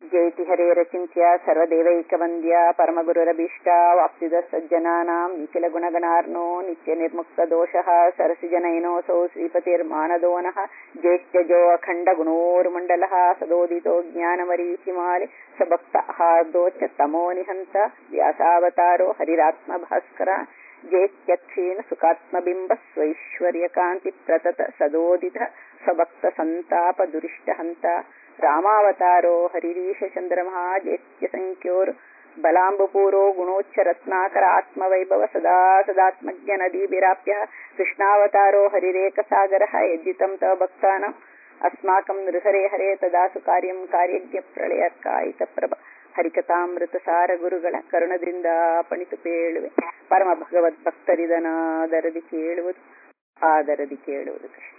ಜಯತಿ ಹರೇರಚಿಂತ್ಯ ಸರ್ವದೇವೈಕವಂದ್ಯ ಪರಮಗುರುರಭೀಷ್ಟ ವಾಪ್ಸಿದ ಸಜ್ಜನಾನಾಂ ನಿಖಿಲ ಗುಣಗಣಾರ್ನೋ ನಿತ್ಯ ನಿರ್ಮುಕ್ತ ದೋಷಃ ಸರಸಿಜನೈನೋಸೌ ಶ್ರೀಪತಿರ್ಮಾನದೋನಃ ಜೇತ್ಯಜೋ ಅಖಂಡ ಗುಣೋರ್ಮಂಡಲಃ ಸದೋದಿತೋ ಜ್ಞಾನಮರೀಚಿಮಾಲಿ ಸಭಕ್ತ ಹಾರ್ದೋಚ ತಮೋ ನಿಹಂತ ವ್ಯಾಸಾವತಾರೋ ಹರಿರಾತ್ಮ ಭಾಸ್ಕರ ಜೇತ್ಯಕ್ಷೀಣ ಸುಖಾತ್ಮಬಿಂಬ ಸ್ವೈಶ್ವರ್ಯ ಕಾಂತಿ ಪ್ರತತ ಸದೋದಿತ ಸಭಕ್ತ ಸಂತಾಪ ದುರಿಷ್ಟ ಹಂತ ರಾಮಾವತಾರೋ ಹರಿರೀಶ ಚಂದ್ರಮಃ ಜೇತ್ಯ ಸಂಖ್ಯೋರ್ ಬಲಾಂಬಪೂರೋ ಗುಣೋಚ್ಚ ರತ್ನಾಕರ ಆತ್ಮವೈಭವ ಸದಾ ಸದಾತ್ಮಜ್ಞ ನದೀಭಿರಾಪ್ಯ ಕೃಷ್ಣಾವತಾರೋ ಹರಿರೇಕ ಸಾಗರ ಯಜ್ಜಿತಂ ತವ ಭಕ್ತಾನಾಂ ಅಸ್ಮಾಕಂ ನೃಹರೇ ಹರೇ ತದಾಸು ಕಾರ್ಯಂ ಕಾರ್ಯಜ್ಞ ಪ್ರಳಯ ಕಾಯಿತ ಪ್ರಭ ಹರಿಕಥಾಮೃತ ಸಾರ ಗುರುಗಳ ಕರುಣದಿಂದ ಪಣಿತು ಪೇಳುವೆ ಪರಮ ಭಗವದ್ ಭಕ್ತರಿದನಾದರದಿ ಕೇಳುವುದು ಆದರದಿ ಕೇಳುವುದು ಕೃಷ್ಣ.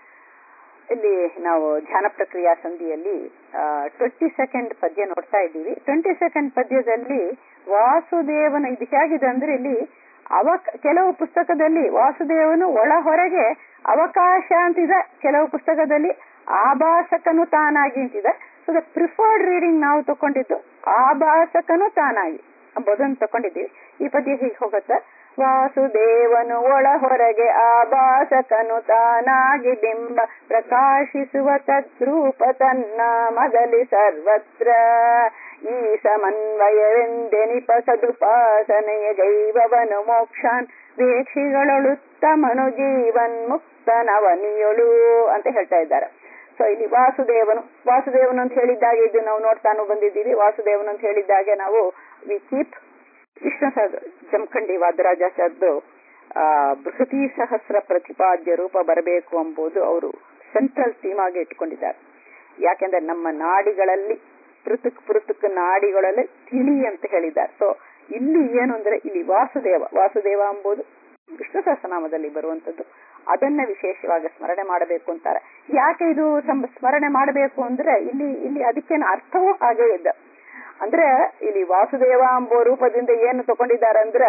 ಇಲ್ಲಿ ನಾವು ಧ್ಯಾನ ಪ್ರಕ್ರಿಯಾ ಸಂಧಿಯಲ್ಲಿ 22nd ಪದ್ಯ ನೋಡ್ತಾ ಇದ್ದೀವಿ. 22nd ಪದ್ಯದಲ್ಲಿ ವಾಸುದೇವನ ಇದು ಹೇಗಿದೆ ಅಂದ್ರೆ ಇಲ್ಲಿ ಕೆಲವು ಪುಸ್ತಕದಲ್ಲಿ ವಾಸುದೇವನು ಒಳ ಹೊರಗೆ ಅವಕಾಶ ಅಂತಿದೆ, ಕೆಲವು ಪುಸ್ತಕದಲ್ಲಿ ಆಭಾಸಕನು ತಾನಾಗಿ ಅಂತಿದೆ. ಸೊ ದ ಪ್ರಿಫರ್ಡ್ ರೀಡಿಂಗ್ ನಾವು ತಕೊಂಡಿದ್ದು ಆಭಾಸಕನು ತಾನಾಗಿ ಅಂಬೋದನ್ನು ತಕೊಂಡಿದ್ದೀವಿ. ಈ ಪದ್ಯ ಹೀಗೆ ಹೋಗುತ್ತೆ: ವಾಸುದೇವನು ಒಳ ಹೊರಗೆ ಆಭಾಸಕನು ತಾನಾಗಿ ಬಿಂಬ ಪ್ರಕಾಶಿಸುವ ತದ್ರೂಪ ತನ್ನ ಮದಲಿ ಸರ್ವತ್ರ ಈ ಸಮನ್ವಯವೆಂದೆನಿಪ ಸದುಪಾಸನೆಯ ಗೈವವನು ಮೋಕ್ಷಾನ್ ವೇಕ್ಷಿಗಳೊಳುತ್ತಮನು ಜೀವನ್ ಮುಕ್ತನವನಿಯೊಳು ಅಂತ ಹೇಳ್ತಾ ಇದ್ದಾರೆ. ಸೊ ಇಲ್ಲಿ ವಾಸುದೇವನು ಅಂತ ಹೇಳಿದ್ದಾಗೆ ಇದು ನಾವು ನೋಡ್ತಾನು ಬಂದಿದ್ದೀವಿ. ವಾಸುದೇವನು ಅಂತ ಹೇಳಿದ್ದಾಗೆ ನಾವು ವಿ ಕೀಪ್ ವಿಷ್ಣು ಜಮಖಂಡಿ ವಾದರಾಜಾಚಾರ್ಯರು ಬೃಹತಿ ಸಹಸ್ರ ಪ್ರತಿಪಾದ್ಯ ರೂಪ ಬರಬೇಕು ಎಂಬುದು ಅವರು ಸೆಂಟ್ರಲ್ ಥೀಮ್ ಆಗಿ ಇಟ್ಕೊಂಡಿದ್ದಾರೆ. ಯಾಕೆಂದ್ರೆ ನಮ್ಮ ನಾಡಿಗಳಲ್ಲಿ ಪೃಥಕ್ ನಾಡಿಗಳಲ್ಲಿ ತಿಳಿ ಅಂತ ಹೇಳಿದ್ದಾರೆ. ಸೊ ಇಲ್ಲಿ ಏನು ಅಂದ್ರೆ ಇಲ್ಲಿ ವಾಸುದೇವ ಎಂಬುದು ವಿಷ್ಣು ಸಹಸ್ರನಾಮದಲ್ಲಿ ಬರುವಂತದ್ದು. ಅದನ್ನ ವಿಶೇಷವಾಗಿ ಸ್ಮರಣೆ ಮಾಡಬೇಕು ಅಂತಾರೆ. ಯಾಕೆ ಇದು ಸ್ಮರಣೆ ಮಾಡಬೇಕು ಅಂದ್ರೆ ಇಲ್ಲಿ ಅದಕ್ಕೇನು ಅರ್ಥವೂ ಹಾಗೆ ಇದೆ. ಅಂದ್ರೆ ಇಲ್ಲಿ ವಾಸುದೇವ ಎಂಬ ರೂಪದಿಂದ ಏನು ತಗೊಂಡಿದ್ದಾರೆ ಅಂದ್ರೆ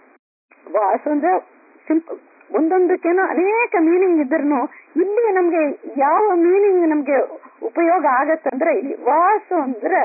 ವಾಸು ಅಂದ್ರೆ ಸಿಂಪಲ್, ಒಂದೊಂದಕ್ಕೇನೋ ಅನೇಕ ಮೀನಿಂಗ್ ಇದ್ರೂ ಇಲ್ಲಿ ನಮ್ಗೆ ಯಾವ ಮೀನಿಂಗ್ ನಮ್ಗೆ ಉಪಯೋಗ ಆಗತ್ತಂದ್ರೆ ಇಲ್ಲಿ ವಾಸು ಅಂದ್ರೆ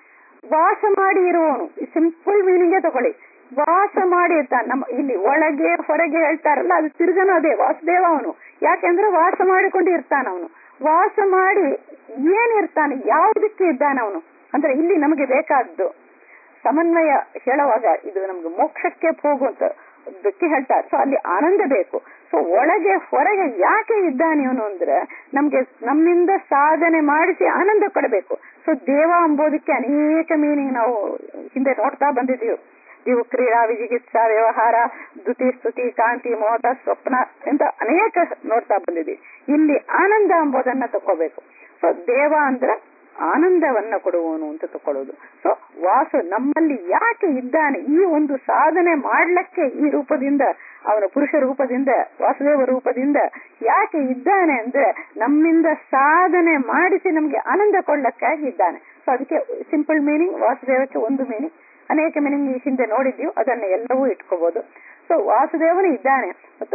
ವಾಸ ಮಾಡಿ ಇರುವವನು. ಸಿಂಪಲ್ ಮೀನಿಂಗೇ ತಗೊಳ್ಳಿ, ವಾಸ ಮಾಡಿ ಇರ್ತಾನೆ. ನಮ್ಮ ಇಲ್ಲಿ ಒಳಗೆ ಹೊರಗೆ ಹೇಳ್ತಾರಲ್ಲ, ಅದು ತಿರ್ಗನು ಅದೇ ವಾಸುದೇವ ಅವನು. ಯಾಕೆಂದ್ರೆ ವಾಸ ಮಾಡಿಕೊಂಡು ಇರ್ತಾನ ಅವನು. ವಾಸ ಮಾಡಿ ಏನಿರ್ತಾನೆ, ಯಾವುದಕ್ಕೆ ಇದ್ದಾನೆ ಅವನು ಅಂದ್ರೆ ಇಲ್ಲಿ ನಮಗೆ ಬೇಕಾದ್ದು ಸಮನ್ವಯ ಹೇಳುವಾಗ ಇದು ನಮ್ಗೆ ಮೋಕ್ಷಕ್ಕೆ ಹೋಗುವಂತದಕ್ಕೆ ಹೇಳ್ತಾರೆ. ಸೊ ಅಲ್ಲಿ ಆನಂದ ಬೇಕು. ಸೊ ಒಳಗೆ ಹೊರಗೆ ಯಾಕೆ ಇದ್ದಾನೆ ಅವನು ಅಂದ್ರೆ ನಮ್ಗೆ ನಮ್ಮಿಂದ ಸಾಧನೆ ಮಾಡಿಸಿ ಆನಂದ ಕೊಡಬೇಕು. ಸೊ ದೇವ ಎಂಬುದಕ್ಕೆ ಅನೇಕ ಮೀನಿಂಗ್ ನಾವು ಹಿಂದೆ ನೋಡ್ತಾ ಬಂದಿದ್ದೀವಿ. ಇವು ಕ್ರೀಡಾ, ವಿಜಿಗಿತ್ಸಾ, ವ್ಯವಹಾರ, ದ್ಯುತಿ, ಸ್ತುತಿ, ಕಾಂತಿ, ಮೋಹ, ಸ್ವಪ್ನ ಅಂತ ಅನೇಕ ನೋಡ್ತಾ ಬಂದಿದ್ದೀವಿ. ಇಲ್ಲಿ ಆನಂದ ಎಂಬುದನ್ನ ತಕೋಬೇಕು. ಸೊ ದೇವ ಅಂದ್ರೆ ಆನಂದವನ್ನ ಕೊಡುವವನು ಅಂತ ತಕೊಳ್ಳೋದು. ಸೊ ವಾಸು ನಮ್ಮಲ್ಲಿ ಯಾಕೆ ಇದ್ದಾನೆ, ಈ ಒಂದು ಸಾಧನೆ ಮಾಡ್ಲಿಕ್ಕೆ ಈ ರೂಪದಿಂದ ಅವನ ಪುರುಷ ರೂಪದಿಂದ ವಾಸುದೇವ ರೂಪದಿಂದ ಯಾಕೆ ಇದ್ದಾನೆ ಅಂದ್ರೆ ನಮ್ಮಿಂದ ಸಾಧನೆ ಮಾಡಿಸಿ ನಮ್ಗೆ ಆನಂದ ಕೊಡ್ಲಿಕ್ಕಾಗಿ ಇದ್ದಾನೆ. ಸೊ ಅದಕ್ಕೆ ಸಿಂಪಲ್ ಮೀನಿಂಗ್, ವಾಸುದೇವಕ್ಕೆ ಒಂದು ಮೀನಿಂಗ್, ಅನೇಕ ಮೀನಿಂಗ್ ಈ ಹಿಂದೆ ನೋಡಿದ್ದೀವಿ, ಅದನ್ನ ಎಲ್ಲವೂ ಇಟ್ಕೋಬಹುದು. ಸೊ ವಾಸುದೇವನು ಇದ್ದಾನೆ. ಮತ್ತು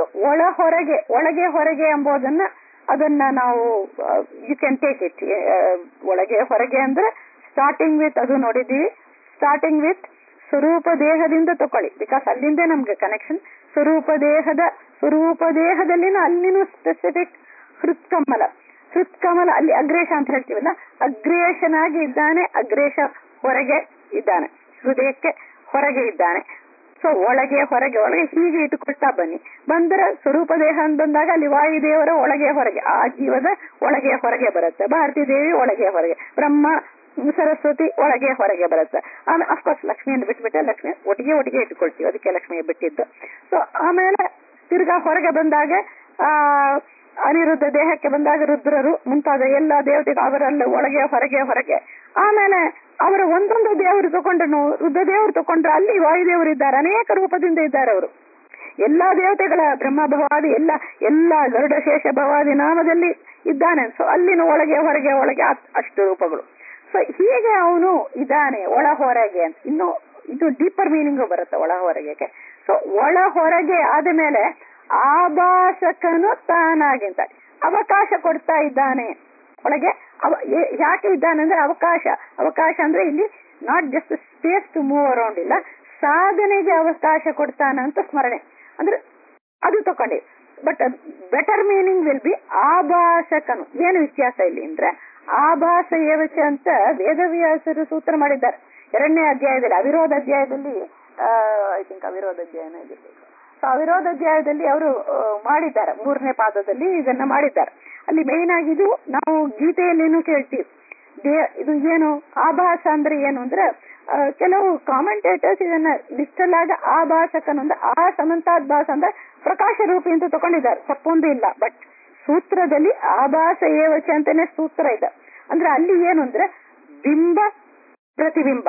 ಒಳಗೆ ಹೊರಗೆ ಎಂಬುದನ್ನ ಅದನ್ನ ನಾವು ಯು ಕ್ಯಾನ್ ಟೇಕ್ ಇಟ್. ಒಳಗೆ ಹೊರಗೆ ಅಂದ್ರೆ ಸ್ಟಾರ್ಟಿಂಗ್ ವಿತ್ ಅದು ನೋಡಿದ್ದೀವಿ. ಸ್ಟಾರ್ಟಿಂಗ್ ವಿತ್ ಸ್ವರೂಪ ದೇಹದಿಂದ ತಕೊಳ್ಳಿ, ಬಿಕಾಸ್ ಅಲ್ಲಿಂದ ನಮ್ಗೆ ಕನೆಕ್ಷನ್. ಸ್ವರೂಪ ದೇಹದಲ್ಲಿನ ಅಲ್ಲಿನೂ ಸ್ಪೆಸಿಫಿಕ್ ಹೃತ್ಕಮಲ ಅಲ್ಲಿ ಅಗ್ರೇಶ ಅಂತ ಹೇಳ್ತೀವಲ್ಲ, ಅಗ್ರೇಶನಾಗಿ ಇದ್ದಾನೆ. ಅಗ್ರೇಶ ಹೊರಗೆ ಇದ್ದಾನೆ, ಹೃದಯಕ್ಕೆ ಹೊರಗೆ ಇದ್ದಾನೆ. ಸೊ ಒಳಗೆ ಹೊರಗೆ ಹೀಗೆ ಇಟ್ಟುಕೊಳ್ತಾ ಬಂದರೆ ಸ್ವರೂಪ ದೇಹ ಅಂತ ಬಂದಾಗ ಅಲ್ಲಿ ವಾಯುದೇವರ ಒಳಗೆ ಹೊರಗೆ, ಆ ಜೀವದ ಒಳಗೆ ಹೊರಗೆ ಬರುತ್ತೆ. ಭಾರತೀ ದೇವಿ ಒಳಗೆ ಹೊರಗೆ, ಬ್ರಹ್ಮ ಸರಸ್ವತಿ ಒಳಗೆ ಹೊರಗೆ ಬರುತ್ತೆ. ಆಮೇಲೆ ಅಫ್ಕೋರ್ಸ್ ಲಕ್ಷ್ಮಿಯನ್ನು ಬಿಟ್ಬಿಟ್ಟೆ, ಲಕ್ಷ್ಮಿ ಒಟ್ಟಿಗೆ ಇಟ್ಕೊಳ್ತೀವಿ, ಅದಕ್ಕೆ ಲಕ್ಷ್ಮಿಯ ಬಿಟ್ಟಿದ್ದು. ಸೊ ಆಮೇಲೆ ತಿರ್ಗಾ ಹೊರಗೆ ಬಂದಾಗ ಅನಿರುದ್ಧ ದೇಹಕ್ಕೆ ಬಂದಾಗ ರುದ್ರರು ಮುಂತಾದ ಎಲ್ಲ ದೇವತೆಗಳು ಅವರೆಲ್ಲ ಒಳಗೆ ಹೊರಗೆ. ಆಮೇಲೆ ಅವರ ಒಂದೊಂದು ದೇವರು ತಗೊಂಡ್ರು, ರುದ್ರ ದೇವರು ತಗೊಂಡ್ರೆ ಅಲ್ಲಿ ವಾಯುದೇವರು ಇದ್ದಾರೆ, ಅನೇಕ ರೂಪದಿಂದ ಇದ್ದಾರೆ ಅವರು. ಎಲ್ಲಾ ದೇವತೆಗಳ ಬ್ರಹ್ಮ ಭವಾದಿ ಎಲ್ಲ ಗರುಡ ಶೇಷ ಭವಾದಿ ನಾಮದಲ್ಲಿ ಇದ್ದಾನೆ. ಸೊ ಅಲ್ಲಿನ ಒಳಗೆ ಹೊರಗೆ ಅಷ್ಟು ರೂಪಗಳು. ಸೊ ಹೀಗೆ ಅವನು ಇದ್ದಾನೆ ಒಳ ಹೊರಗೆ ಅಂತ. ಇನ್ನು ಡೀಪರ್ ಮೀನಿಂಗು ಬರುತ್ತೆ ಒಳ ಹೊರಗೆ. ಸೊ ಒಳ ಹೊರಗೆ ಆದ ಮೇಲೆ ಆಭಾಸಕನು ತಾನಾಗಿಂತ ಅವಕಾಶ ಕೊಡ್ತಾ ಇದ್ದಾನೆ. ಒಳಗೆ ಯಾಕೆ ಇದ್ದಾನೆ ಅಂದ್ರೆ ಅವಕಾಶ ಅಂದ್ರೆ ಇಲ್ಲಿ not just space to move around ಇಲ್ಲ, ಸಾಧನೆಗೆ ಅವಕಾಶ ಕೊಡ್ತಾನಂತ ಸ್ಮರಣೆ ಅಂದ್ರೆ ಅದು ತಕೊಂಡೆ. But better meaning will be ಆಭಾಸಕನು. ಏನು ವ್ಯತ್ಯಾಸ ಇಲ್ಲಿ ಅಂದ್ರೆ ಆಭಾಸ ಏವಚ ಅಂತ ವೇದವ್ಯಾಸರು ಸೂತ್ರ ಮಾಡಿದ್ದಾರೆ 2ನೇ ಅಧ್ಯಾಯದಲ್ಲಿ, ಅವಿರೋಧ ಅಧ್ಯಾಯದಲ್ಲಿ. ಐ ಥಿಂಕ್ ಅವಿರೋಧ ಅಧ್ಯಾಯನೇ ಇರಬೇಕು. ಸೊ ಅವಿರೋಧ ಅಧ್ಯಾಯದಲ್ಲಿ ಅವರು ಮಾಡಿದ್ದಾರೆ, 3ನೇ ಪಾದದಲ್ಲಿ ಇದನ್ನ ಮಾಡಿದ್ದಾರೆ. ಅಲ್ಲಿ ಮೇನ್ ಆಗಿ ಇದು ನಾವು ಗೀತೆಯಲ್ಲೇನು ಕೇಳ್ತೀವಿ. ಇದು ಏನು ಆಭಾಸ ಅಂದ್ರೆ ಏನು ಅಂದ್ರೆ ಕೆಲವು ಕಾಮೆಂಟೇಟರ್ಸ್ ಇದನ್ನ ಲಿಸ್ಟಲ್ ಆಗ ಆಭಾಸಕನೊಂದು ಆ ಸಮಂತಾದ್ ಭಾಸ ಅಂದ್ರೆ ಪ್ರಕಾಶ ರೂಪಿ ಅಂತ ತಗೊಂಡಿದ್ದಾರೆ, ತಪ್ಪೊಂದು ಇಲ್ಲ. ಬಟ್ ಸೂತ್ರದಲ್ಲಿ ಆಭಾಸ ಏವಚ ಅಂತಾನೆ ಸೂತ್ರ ಇದೆ. ಅಂದ್ರೆ ಅಲ್ಲಿ ಏನು ಅಂದ್ರೆ ಬಿಂಬ ಪ್ರತಿಬಿಂಬ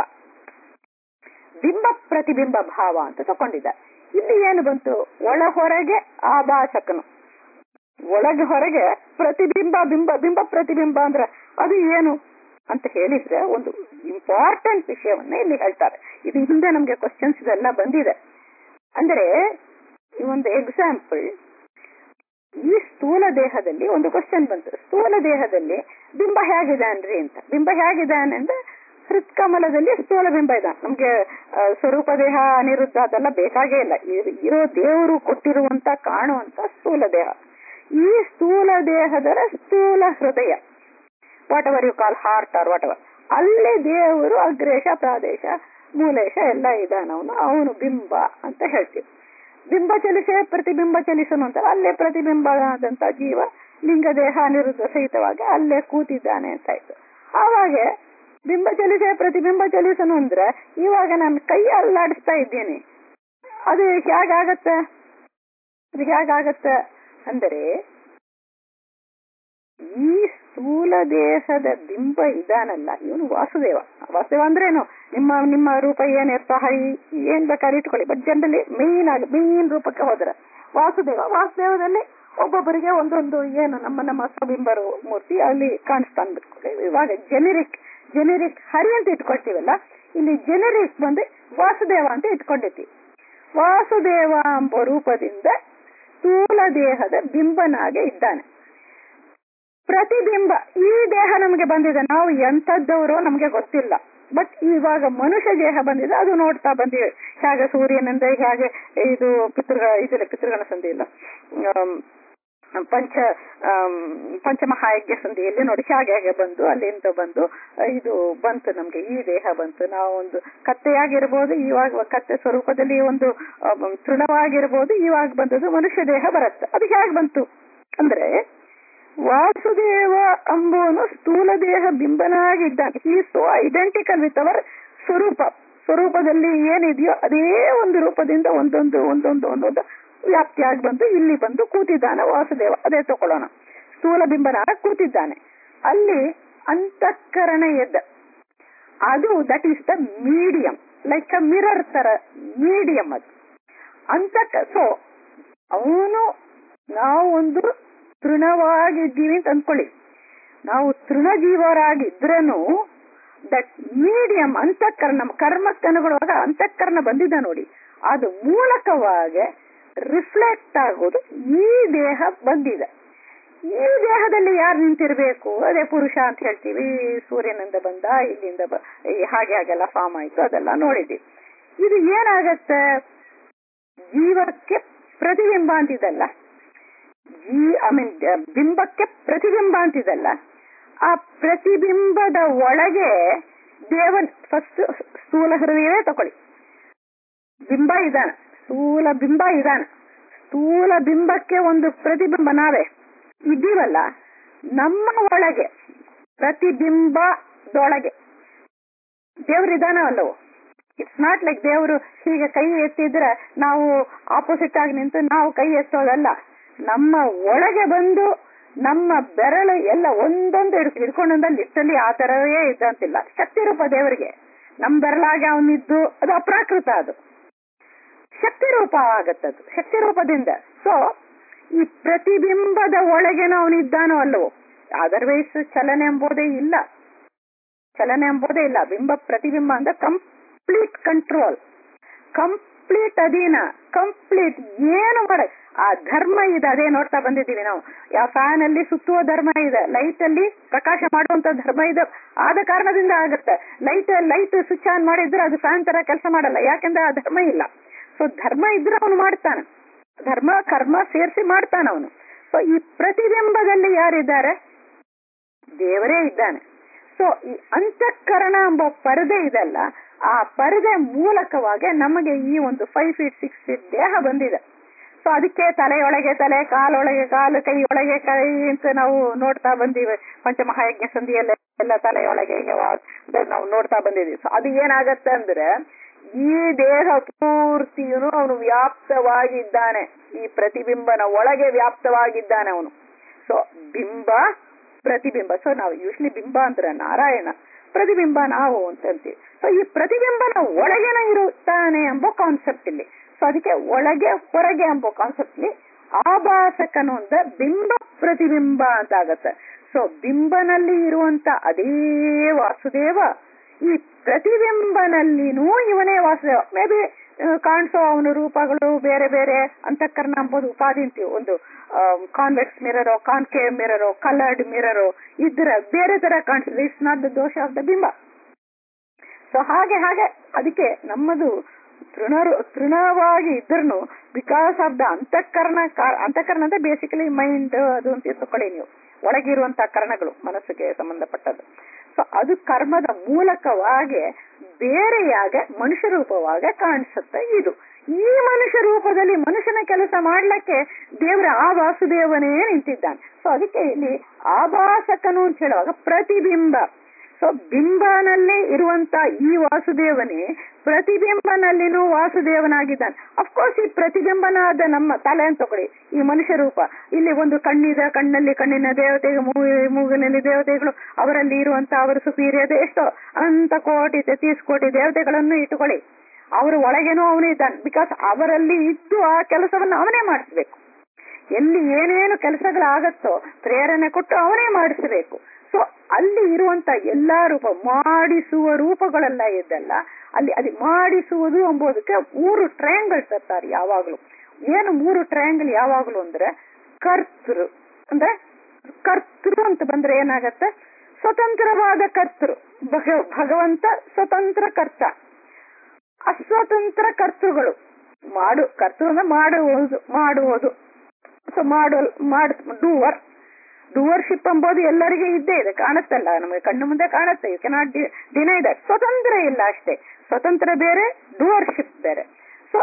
ಭಾವ ಅಂತ ತಕೊಂಡಿದ್ದಾರೆ. ಇಲ್ಲಿ ಏನು ಬಂತು, ಒಳ ಹೊರಗೆ ಆಭಾಸಕನು, ಒಳಗೆ ಹೊರಗೆ ಪ್ರತಿಬಿಂಬ ಬಿಂಬ ಪ್ರತಿಬಿಂಬ ಅಂದ್ರೆ ಅದು ಏನು ಅಂತ ಹೇಳಿದ್ರೆ ಒಂದು ಇಂಪಾರ್ಟೆಂಟ್ ವಿಷಯವನ್ನ ಇಲ್ಲಿ ಹೇಳ್ತಾರೆ. ಇದು ಹಿಂದೆ ನಮ್ಗೆ ಕ್ವಶನ್ಸ್ ಇದೆಲ್ಲ ಬಂದಿದೆ. ಅಂದ್ರೆ ಒಂದು ಎಕ್ಸಾಂಪಲ್, ಈ ಸ್ಥೂಲ ದೇಹದಲ್ಲಿ ಒಂದು ಕ್ವಶನ್ ಬಂತು, ಸ್ಥೂಲ ದೇಹದಲ್ಲಿ ಬಿಂಬ ಹೇಗಿದಾನ್ರಿ ಅಂತ. ಬಿಂಬ ಹೇಗಿದಾನೆ ಅಂದ್ರೆ ಹೃತ್ಕಮಲದಲ್ಲಿ ಸ್ಥೂಲ ಬಿಂಬ ಇದ್ದಾನೆ. ನಮ್ಗೆ ಸ್ವರೂಪ ದೇಹ ಅನಿರುದ್ಧ ಅದೆಲ್ಲ ಬೇಕಾಗೇ ಇಲ್ಲ, ಇರೋ ದೇವರು ಕೊಟ್ಟಿರುವಂತ ಕಾಣುವಂತ ಸ್ಥೂಲ ದೇಹ. ಈ ಸ್ಥೂಲ ದೇಹದ ಸ್ಥೂಲ ಹೃದಯ, whatever you call heart or whatever, ಅಲ್ಲೇ ದೇವರು ಅಗ್ರೇಶ ಪ್ರಾದೇಶ ಮೂಲೇಶ ಎಲ್ಲ ಇದ್ದಾನವನು, ಅವನು ಬಿಂಬ ಅಂತ ಹೇಳ್ತೀವಿ. ಬಿಂಬ ಚಲಿಸೆ ಪ್ರತಿಬಿಂಬ ಚಲಿಸನು ಅಂತ, ಅಲ್ಲೇ ಪ್ರತಿಬಿಂಬ ಆದಂತ ಜೀವ ಲಿಂಗ ದೇಹ ಅನಿರುದ್ಧ ಸಹಿತವಾಗಿ ಅಲ್ಲೇ ಕೂತಿದ್ದಾನೆ ಅಂತ ಆಯ್ತು. ಆವಾಗ ಬಿಂಬ ಚಲಿಸೆ ಪ್ರತಿಬಿಂಬ ಚಲಿಸನು ಅಂದ್ರೆ ಇವಾಗ ನಾನು ಕೈ ಅಲ್ಲಾಡಿಸ್ತಾ ಇದ್ದೀನಿ, ಅದು ಹೇಗಾಗತ್ತೆ? ಅಂದರೆ ಈ ಸ್ಥೂಲ ದೇಹದ ಬಿಂಬ ಇದಾನಲ್ಲ ಇವನು ವಾಸುದೇವ. ವಾಸುದೇವ ಅಂದ್ರೇನು, ನಿಮ್ಮ ರೂಪ ಏನಿರ್ತ ಹೈ ಏನ್ ಬೇಕಾದ್ರೆ ಇಟ್ಕೊಳ್ಳಿ, ಬಟ್ ಜನರಲಿ ಮೇನ್ ರೂಪಕ್ಕೆ ಹೋದ್ರೆ ವಾಸುದೇವದಲ್ಲಿ ಒಬ್ಬೊಬ್ಬರಿಗೆ ಒಂದೊಂದು ಏನು ನಮ್ಮ ಸ್ವಬಿಂಬರು ಮೂರ್ತಿ ಅಲ್ಲಿ ಕಾಣಿಸ್ತಾನ್ ಬಿಟ್ಕೊಳ್ಳಿ. ಇವಾಗ ಜೆನೆರಿಕ್ ಹರಿ ಅಂತ ಇಟ್ಕೊಳ್ತೀವಲ್ಲ, ಇಲ್ಲಿ ಜೆನೆರಿಕ್ ಬಂದು ವಾಸುದೇವ ಅಂತ ಇಟ್ಕೊಂಡಿರ್ತೀವಿ. ವಾಸುದೇವ ಎಂಬ ರೂಪದಿಂದ ಸ್ಥೂಲ ದೇಹದ ಬಿಂಬನಾಗೆ ಇದ್ದಾನೆ. ಪ್ರತಿಬಿಂಬ ಈ ದೇಹ ನಮಗೆ ಬಂದಿದೆ, ನಾವು ಎಂಥದ್ದವರೋ ನಮ್ಗೆ ಗೊತ್ತಿಲ್ಲ. ಬಟ್ ಇವಾಗ ಮನುಷ್ಯ ದೇಹ ಬಂದಿದೆ, ಅದು ನೋಡ್ತಾ ಬಂದಿವೆ. ಹೇಗೆ ಸೂರ್ಯನಿಂದ ಹೇಗೆ ಇದು ಪಿತೃಗಣ ಸಂಧಿ ಇಲ್ಲ, ಪಂಚಮಹಾಯಜ್ಞ ಸಂಧಿಯಲ್ಲಿ ನೋಡಿ ಹೇಗೆ ಬಂದು ಅಲ್ಲಿಂದ ಬಂದು ಇದು ಬಂತು, ನಮ್ಗೆ ಈ ದೇಹ ಬಂತು. ನಾವು ಒಂದು ಕತ್ತೆಯಾಗಿರ್ಬೋದು, ಇವಾಗ ಕತ್ತೆ ಸ್ವರೂಪದಲ್ಲಿ ಒಂದು ತೃಣವಾಗಿರ್ಬೋದು, ಇವಾಗ ಬಂದದ್ದು ಮನುಷ್ಯ ದೇಹ ಬರುತ್ತೆ. ಅದು ಹೇಗೆ ಬಂತು ಅಂದ್ರೆ ವಾಸುದೇವ ಅಂಬೋನು ಸ್ಥೂಲ ದೇಹ ಬಿಂಬನಾಗಿದ್ದಾನೆ. He so identical with our ಸ್ವರೂಪದಲ್ಲಿ ಏನಿದೆಯೋ ಅದೇ ಒಂದು ರೂಪದಿಂದ ಒಂದೊಂದು ವ್ಯಾಪ್ತಿಯಾಗಿ ಬಂದು ಇಲ್ಲಿ ಬಂದು ಕೂತಿದ್ದಾನೆ ವಾಸುದೇವ. ಅದೇ ತಗೊಳ್ಳೋಣ, ಸ್ಥೂಲ ಬಿಂಬನಾಗ ಕೂತಿದ್ದಾನೆ. ಅಲ್ಲಿ ಅಂತಃಕರಣ ಎದ್ದ, ಅದು that is the medium, like a mirror ತರ ಮೀಡಿಯಂ ಅದು ಸೊ ಅವನು ನಾವು ಒಂದು ತೃಣವಾಗಿದ್ದೀವಿ ಅಂತ ಅಂದ್ಕೊಳ್ಳಿ. ನಾವು ತೃಣಜೀವರಾಗಿದ್ರೂ ದಟ್ ಮೀಡಿಯಂ ಅಂತಃಕರಣ, ನಮ್ಮ ಕರ್ಮಕ್ಕನುಗುಣವಾಗ ಅಂತಃಕರಣ ಬಂದಿದ್ದ ನೋಡಿ, ಅದು ಮೂಲಕವಾಗಿ ರಿಫ್ಲೆಕ್ಟ್ ಆಗೋದು ಈ ದೇಹ ಬಂದಿದೆ. ಈ ದೇಹದಲ್ಲಿ ಯಾರು ನಿಂತಿರ್ಬೇಕು, ಅದೇ ಪುರುಷ ಅಂತ ಹೇಳ್ತೀವಿ. ಸೂರ್ಯನಿಂದ ಬಂದ, ಇಲ್ಲಿಂದ ಹಾಗೆಲ್ಲ ಫಾರ್ಮ್ ಆಯ್ತು, ಅದೆಲ್ಲ ನೋಡಿದ್ವಿ. ಇದು ಏನಾಗತ್ತೆ, ಜೀವಕ್ಕೆ ಪ್ರತಿಬಿಂಬ ಅಂತಿದಲ್ಲ, ಬಿಂಬಕ್ಕೆ ಪ್ರತಿಬಿಂಬ ಅಂತಿದಲ್ಲ, ಆ ಪ್ರತಿಬಿಂಬದ ಒಳಗೆ ದೇವನ್ ಫಸ್ಟ್ ಸ್ಥೂಲ ಹೃದಯವೇ ತಕೊಳ್ಳಿ, ಬಿಂಬ ಇದಾನ, ಸ್ಥೂಲ ಬಿಂಬ ಇದಾನ. ಸ್ಥೂಲ ಬಿಂಬಕ್ಕೆ ಒಂದು ಪ್ರತಿಬಿಂಬ ನಾವೇ ಇದ್ದೀವಲ್ಲ, ನಮ್ಮ ಒಳಗೆ ಪ್ರತಿಬಿಂಬದೊಳಗೆ ದೇವರಿದಾನ ಅಲ್ಲವೋ. ಇಟ್ಸ್ ನಾಟ್ ಲೈಕ್ ದೇವರು ಹೀಗೆ ಕೈ ಎತ್ತಿದ್ರೆ ನಾವು ಆಪೋಸಿಟ್ ಆಗಿ ನಿಂತು ನಾವು ಕೈ ಎತ್ತೋದಲ್ಲ. ನಮ್ಮ ಒಳಗೆ ಬಂದು ನಮ್ಮ ಬೆರಳು ಎಲ್ಲ ಒಂದೊಂದು ಹಿಡ್ಕೊಂಡಂದ ಲಿಸ್ಟಲ್ಲಿ ಆ ತರವೇ ಇದ್ದಂತಿಲ್ಲ. ಶಕ್ತಿ ರೂಪ ದೇವರಿಗೆ ನಮ್ಮ ಬೆರಳಾಗಿ ಅವನಿದ್ದು ಅದು ಅಪ್ರಾಕೃತ, ಅದು ಶಕ್ತಿ ರೂಪ ಆಗತ್ತದು, ಶಕ್ತಿ ರೂಪದಿಂದ. ಸೊ ಈ ಪ್ರತಿಬಿಂಬದ ಒಳಗೇನೋ ಅವನಿದ್ದಾನೋ ಅಲ್ಲವೋ, ಅದರ್ವೈಸ್ ಚಲನೆ ಎಂಬುದೇ ಇಲ್ಲ. ಬಿಂಬ ಪ್ರತಿಬಿಂಬ ಅಂದ್ರೆ ಕಂಪ್ಲೀಟ್ ಕಂಟ್ರೋಲ್, ಕಂಪ್ಲೀಟ್ ಅಧೀನ, ಕಂಪ್ಲೀಟ್ ಏನು ಮಾಡ ಆ ಧರ್ಮ ಇದೆ, ಅದೇ ನೋಡ್ತಾ ಬಂದಿದ್ದೀವಿ ನಾವು. ಯಾವ ಫ್ಯಾನ್ ಅಲ್ಲಿ ಸುತ್ತುವ ಧರ್ಮ ಇದೆ, ಲೈಟ್ ಅಲ್ಲಿ ಪ್ರಕಾಶ ಮಾಡುವಂತ ಧರ್ಮ ಇದೆ. ಆದ ಕಾರಣದಿಂದ ಆಗುತ್ತೆ. ಲೈಟ್ ಸ್ವಿಚ್ ಆನ್ ಮಾಡಿದ್ರೆ ಅದು ಫ್ಯಾನ್ ತರ ಕೆಲಸ ಮಾಡಲ್ಲ, ಯಾಕೆಂದ್ರೆ ಆ ಧರ್ಮ ಇಲ್ಲ. ಸೊ ಧರ್ಮ ಇದ್ರೆ ಅವನು ಮಾಡ್ತಾನೆ, ಧರ್ಮ ಕರ್ಮ ಸೇರಿಸಿ ಮಾಡ್ತಾನೆ ಅವನು. ಸೊ ಈ ಪ್ರತಿಬಿಂಬದಲ್ಲಿ ಯಾರಿದ್ದಾರೆ? ದೇವರೇ ಇದ್ದಾನೆ. ಸೊ ಈ ಅಂತಃಕರಣ ಎಂಬ ಪರದೆ ಇದೆಲ್ಲ, ಆ ಪರದೆ ಮೂಲಕವಾಗಿ ನಮಗೆ ಈ ಒಂದು 5 feet 6 feet ದೇಹ ಬಂದಿದೆ. ಸೊ ಅದಕ್ಕೆ ತಲೆಯೊಳಗೆ ತಲೆ, ಕಾಲೊಳಗೆ ಕಾಲು, ಕೈಯೊಳಗೆ ಕೈ ಅಂತ ನಾವು ನೋಡ್ತಾ ಬಂದೀವಿ. ಪಂಚಮಹಾಯಜ್ಞ ಸಂಧಿಯಲ್ಲ ಎಲ್ಲ ತಲೆಯೊಳಗೆ ನಾವು ನೋಡ್ತಾ ಬಂದಿದ್ದೀವಿ. ಸೊ ಅದು ಏನಾಗತ್ತೆ ಅಂದ್ರೆ ಈ ದೇಹ ಪೂರ್ತಿಯೂ ಅವನು ವ್ಯಾಪ್ತವಾಗಿದ್ದಾನೆ, ಈ ಪ್ರತಿಬಿಂಬನ ಒಳಗೆ ವ್ಯಾಪ್ತವಾಗಿದ್ದಾನೆ ಅವನು. ಸೊ ಬಿಂಬ ಪ್ರತಿಬಿಂಬ. ಸೊ ನಾವು ಯೂಶ್ವಲಿ ಬಿಂಬ ಅಂದ್ರೆ ನಾರಾಯಣ, ಪ್ರತಿಬಿಂಬ ನಾವು ಅಂತಂತೀವಿ. ಸೊ ಈ ಪ್ರತಿಬಿಂಬನ ಒಳಗೇನ ಇರುತ್ತಾನೆ ಎಂಬ ಕಾನ್ಸೆಪ್ಟ್ ಇಲ್ಲಿ. ಸೊ ಅದಕ್ಕೆ ಒಳಗೆ ಹೊರಗೆ ಎಂಬ ಕಾನ್ಸೆಪ್ಟ್ ಇಲ್ಲಿ ಆಭಾಸಕನು ಅಂತ ಬಿಂಬ ಪ್ರತಿಬಿಂಬ ಅಂತ ಆಗತ್ತೆ. ಸೊ ಬಿಂಬನಲ್ಲಿ ಇರುವಂತ ಅದೇ ವಾಸುದೇವ ಈ ಪ್ರತಿಬಿಂಬನಲ್ಲಿನೂ ಇವನೇ ವಾಸುದೇವ. ಮೇ ಬಿ ಕಾಣಿಸೋ ಅವನ ರೂಪಗಳು ಬೇರೆ ಬೇರೆ, ಅಂತಃಕರಣ ಎಂಬುದು ಉಪಾಧಿ ಅಂತೀವಿ. ಒಂದು ಕಾನ್ವೆಕ್ಸ್ ಮಿರರೋ, ಕಾನ್ಕೇವ್ ಮಿರರೋ, ಕಲರ್ಡ್ ಮಿರರೋ ಇದ್ರ ಬೇರೆ ತರ ಕಾಣಿಸ್ತದೆ. ಇಟ್ಸ್ ನಾಟ್ ದ ದೋಷ ಆಫ್ ದ ಬಿಂಬ. ಸೊ ಹಾಗೆ ಅದಕ್ಕೆ ನಮ್ಮದು ತೃಣವಾಗಿ ಇದ್ರೂ ಬಿಕಾಸ್ ಆಫ್ ದ ಅಂತಃಕರಣ ಅಂತ ಬೇಸಿಕಲಿ ಮೈಂಡ್ ಅದು ಅಂತ ತಕೊಳ್ಳಿ ನೀವು, ಒಳಗಿರುವಂತಹ ಕರ್ಣಗಳು ಮನಸ್ಸಿಗೆ ಸಂಬಂಧಪಟ್ಟದ್ದು. ಸೊ ಅದು ಕರ್ಮದ ಮೂಲಕವಾಗಿ ಬೇರೆಯಾಗ ಮನುಷ್ಯ ರೂಪವಾಗಿ ಕಾಣಿಸುತ್ತೆ. ಇದು ಈ ಮನುಷ್ಯ ರೂಪದಲ್ಲಿ ಮನುಷ್ಯನ ಕೆಲಸ ಮಾಡ್ಲಿಕ್ಕೆ ದೇವರ ಆ ವಾಸುದೇವನೇ ನಿಂತಿದ್ದಾನೆ. ಸೊ ಅದಕ್ಕೆ ಇಲ್ಲಿ ಆಭಾಸಕನು ಅಂತ ಹೇಳುವಾಗ ಪ್ರತಿಬಿಂಬ. ಸೊ ಬಿಂಬನಲ್ಲೇ ಇರುವಂತ ಈ ವಾಸುದೇವನೇ ಪ್ರತಿಬಿಂಬನಲ್ಲಿನೂ ವಾಸುದೇವನಾಗಿದ್ದಾನೆ. ಅಫ್ಕೋರ್ಸ್ ಈ ಪ್ರತಿಬಿಂಬನಾದ ನಮ್ಮ ತಲೆ ಅಂತ ತಗೊಳ್ಳಿ, ಈ ಮನುಷ್ಯ ರೂಪ. ಇಲ್ಲಿ ಒಂದು ಕಣ್ಣಿದೆ, ಕಣ್ಣಲ್ಲಿ ಕಣ್ಣಿನ ದೇವತೆಗಳು, ಮೂಗಿನಲ್ಲಿ ದೇವತೆಗಳು, ಅವರಲ್ಲಿ ಇರುವಂತ ಅವರ ಸುಪೀರಿಯರ್ ಎಷ್ಟೋ ಅಂತ ಕೋಟಿ 30 ಕೋಟಿ ದೇವತೆಗಳನ್ನು ಇಟ್ಟುಕೊಳ್ಳಿ. ಅವರ ಒಳಗೇನೂ ಅವನೇ ಇದ್ದಾನೆ. ಬಿಕಾಸ್ ಅವರಲ್ಲಿ ಇದ್ದು ಆ ಕೆಲಸವನ್ನು ಅವನೇ ಮಾಡಿಸ್ಬೇಕು. ಎಲ್ಲಿ ಏನೇನು ಕೆಲಸಗಳಾಗತ್ತೋ ಪ್ರೇರಣೆ ಕೊಟ್ಟು ಅವನೇ ಮಾಡಿಸಬೇಕು. ಸೊ ಅಲ್ಲಿ ಇರುವಂತ ಎಲ್ಲಾ ರೂಪ ಮಾಡಿಸುವ ರೂಪಗಳೆಲ್ಲ ಇದ್ದಲ್ಲ, ಅಲ್ಲಿ ಅದು ಮಾಡಿಸುವುದು ಎಂಬುದಕ್ಕೆ 3 ಟ್ರಯಾಂಗಲ್ ತರ್ತಾರೆ ಯಾವಾಗ್ಲೂ. ಏನು 3 ಟ್ರಯಾಂಗಲ್ ಯಾವಾಗ್ಲೂ ಅಂದ್ರೆ ಕರ್ತೃ ಅಂದ್ರೆ ಕರ್ತೃ ಅಂತ ಬಂದ್ರೆ ಏನಾಗತ್ತೆ? ಸ್ವತಂತ್ರವಾದ ಕರ್ತೃ. ಭಗವಂತ ಸ್ವತಂತ್ರ ಕರ್ತ, ಅಸ್ವತಂತ್ರ ಕರ್ತೃಗಳು. ಕರ್ತೃ ಅಂದ್ರೆ ಮಾಡುವುದು. ಸೊ ಡೂವರ್ಶಿಪ್ ಎಂಬುದು ಎಲ್ಲರಿಗೆ ಇದ್ದೇ ಇದೆ, ಕಾಣುತ್ತಲ್ಲ, ನಮಗೆ ಕಣ್ಣು ಮುಂದೆ ಕಾಣುತ್ತೆ. You cannot deny that. ಸ್ವತಂತ್ರ ಇಲ್ಲ ಅಷ್ಟೇ, ಸ್ವತಂತ್ರ ಬೇರೆ, ಡೂವರ್ಶಿಪ್ ಬೇರೆ. ಸೊ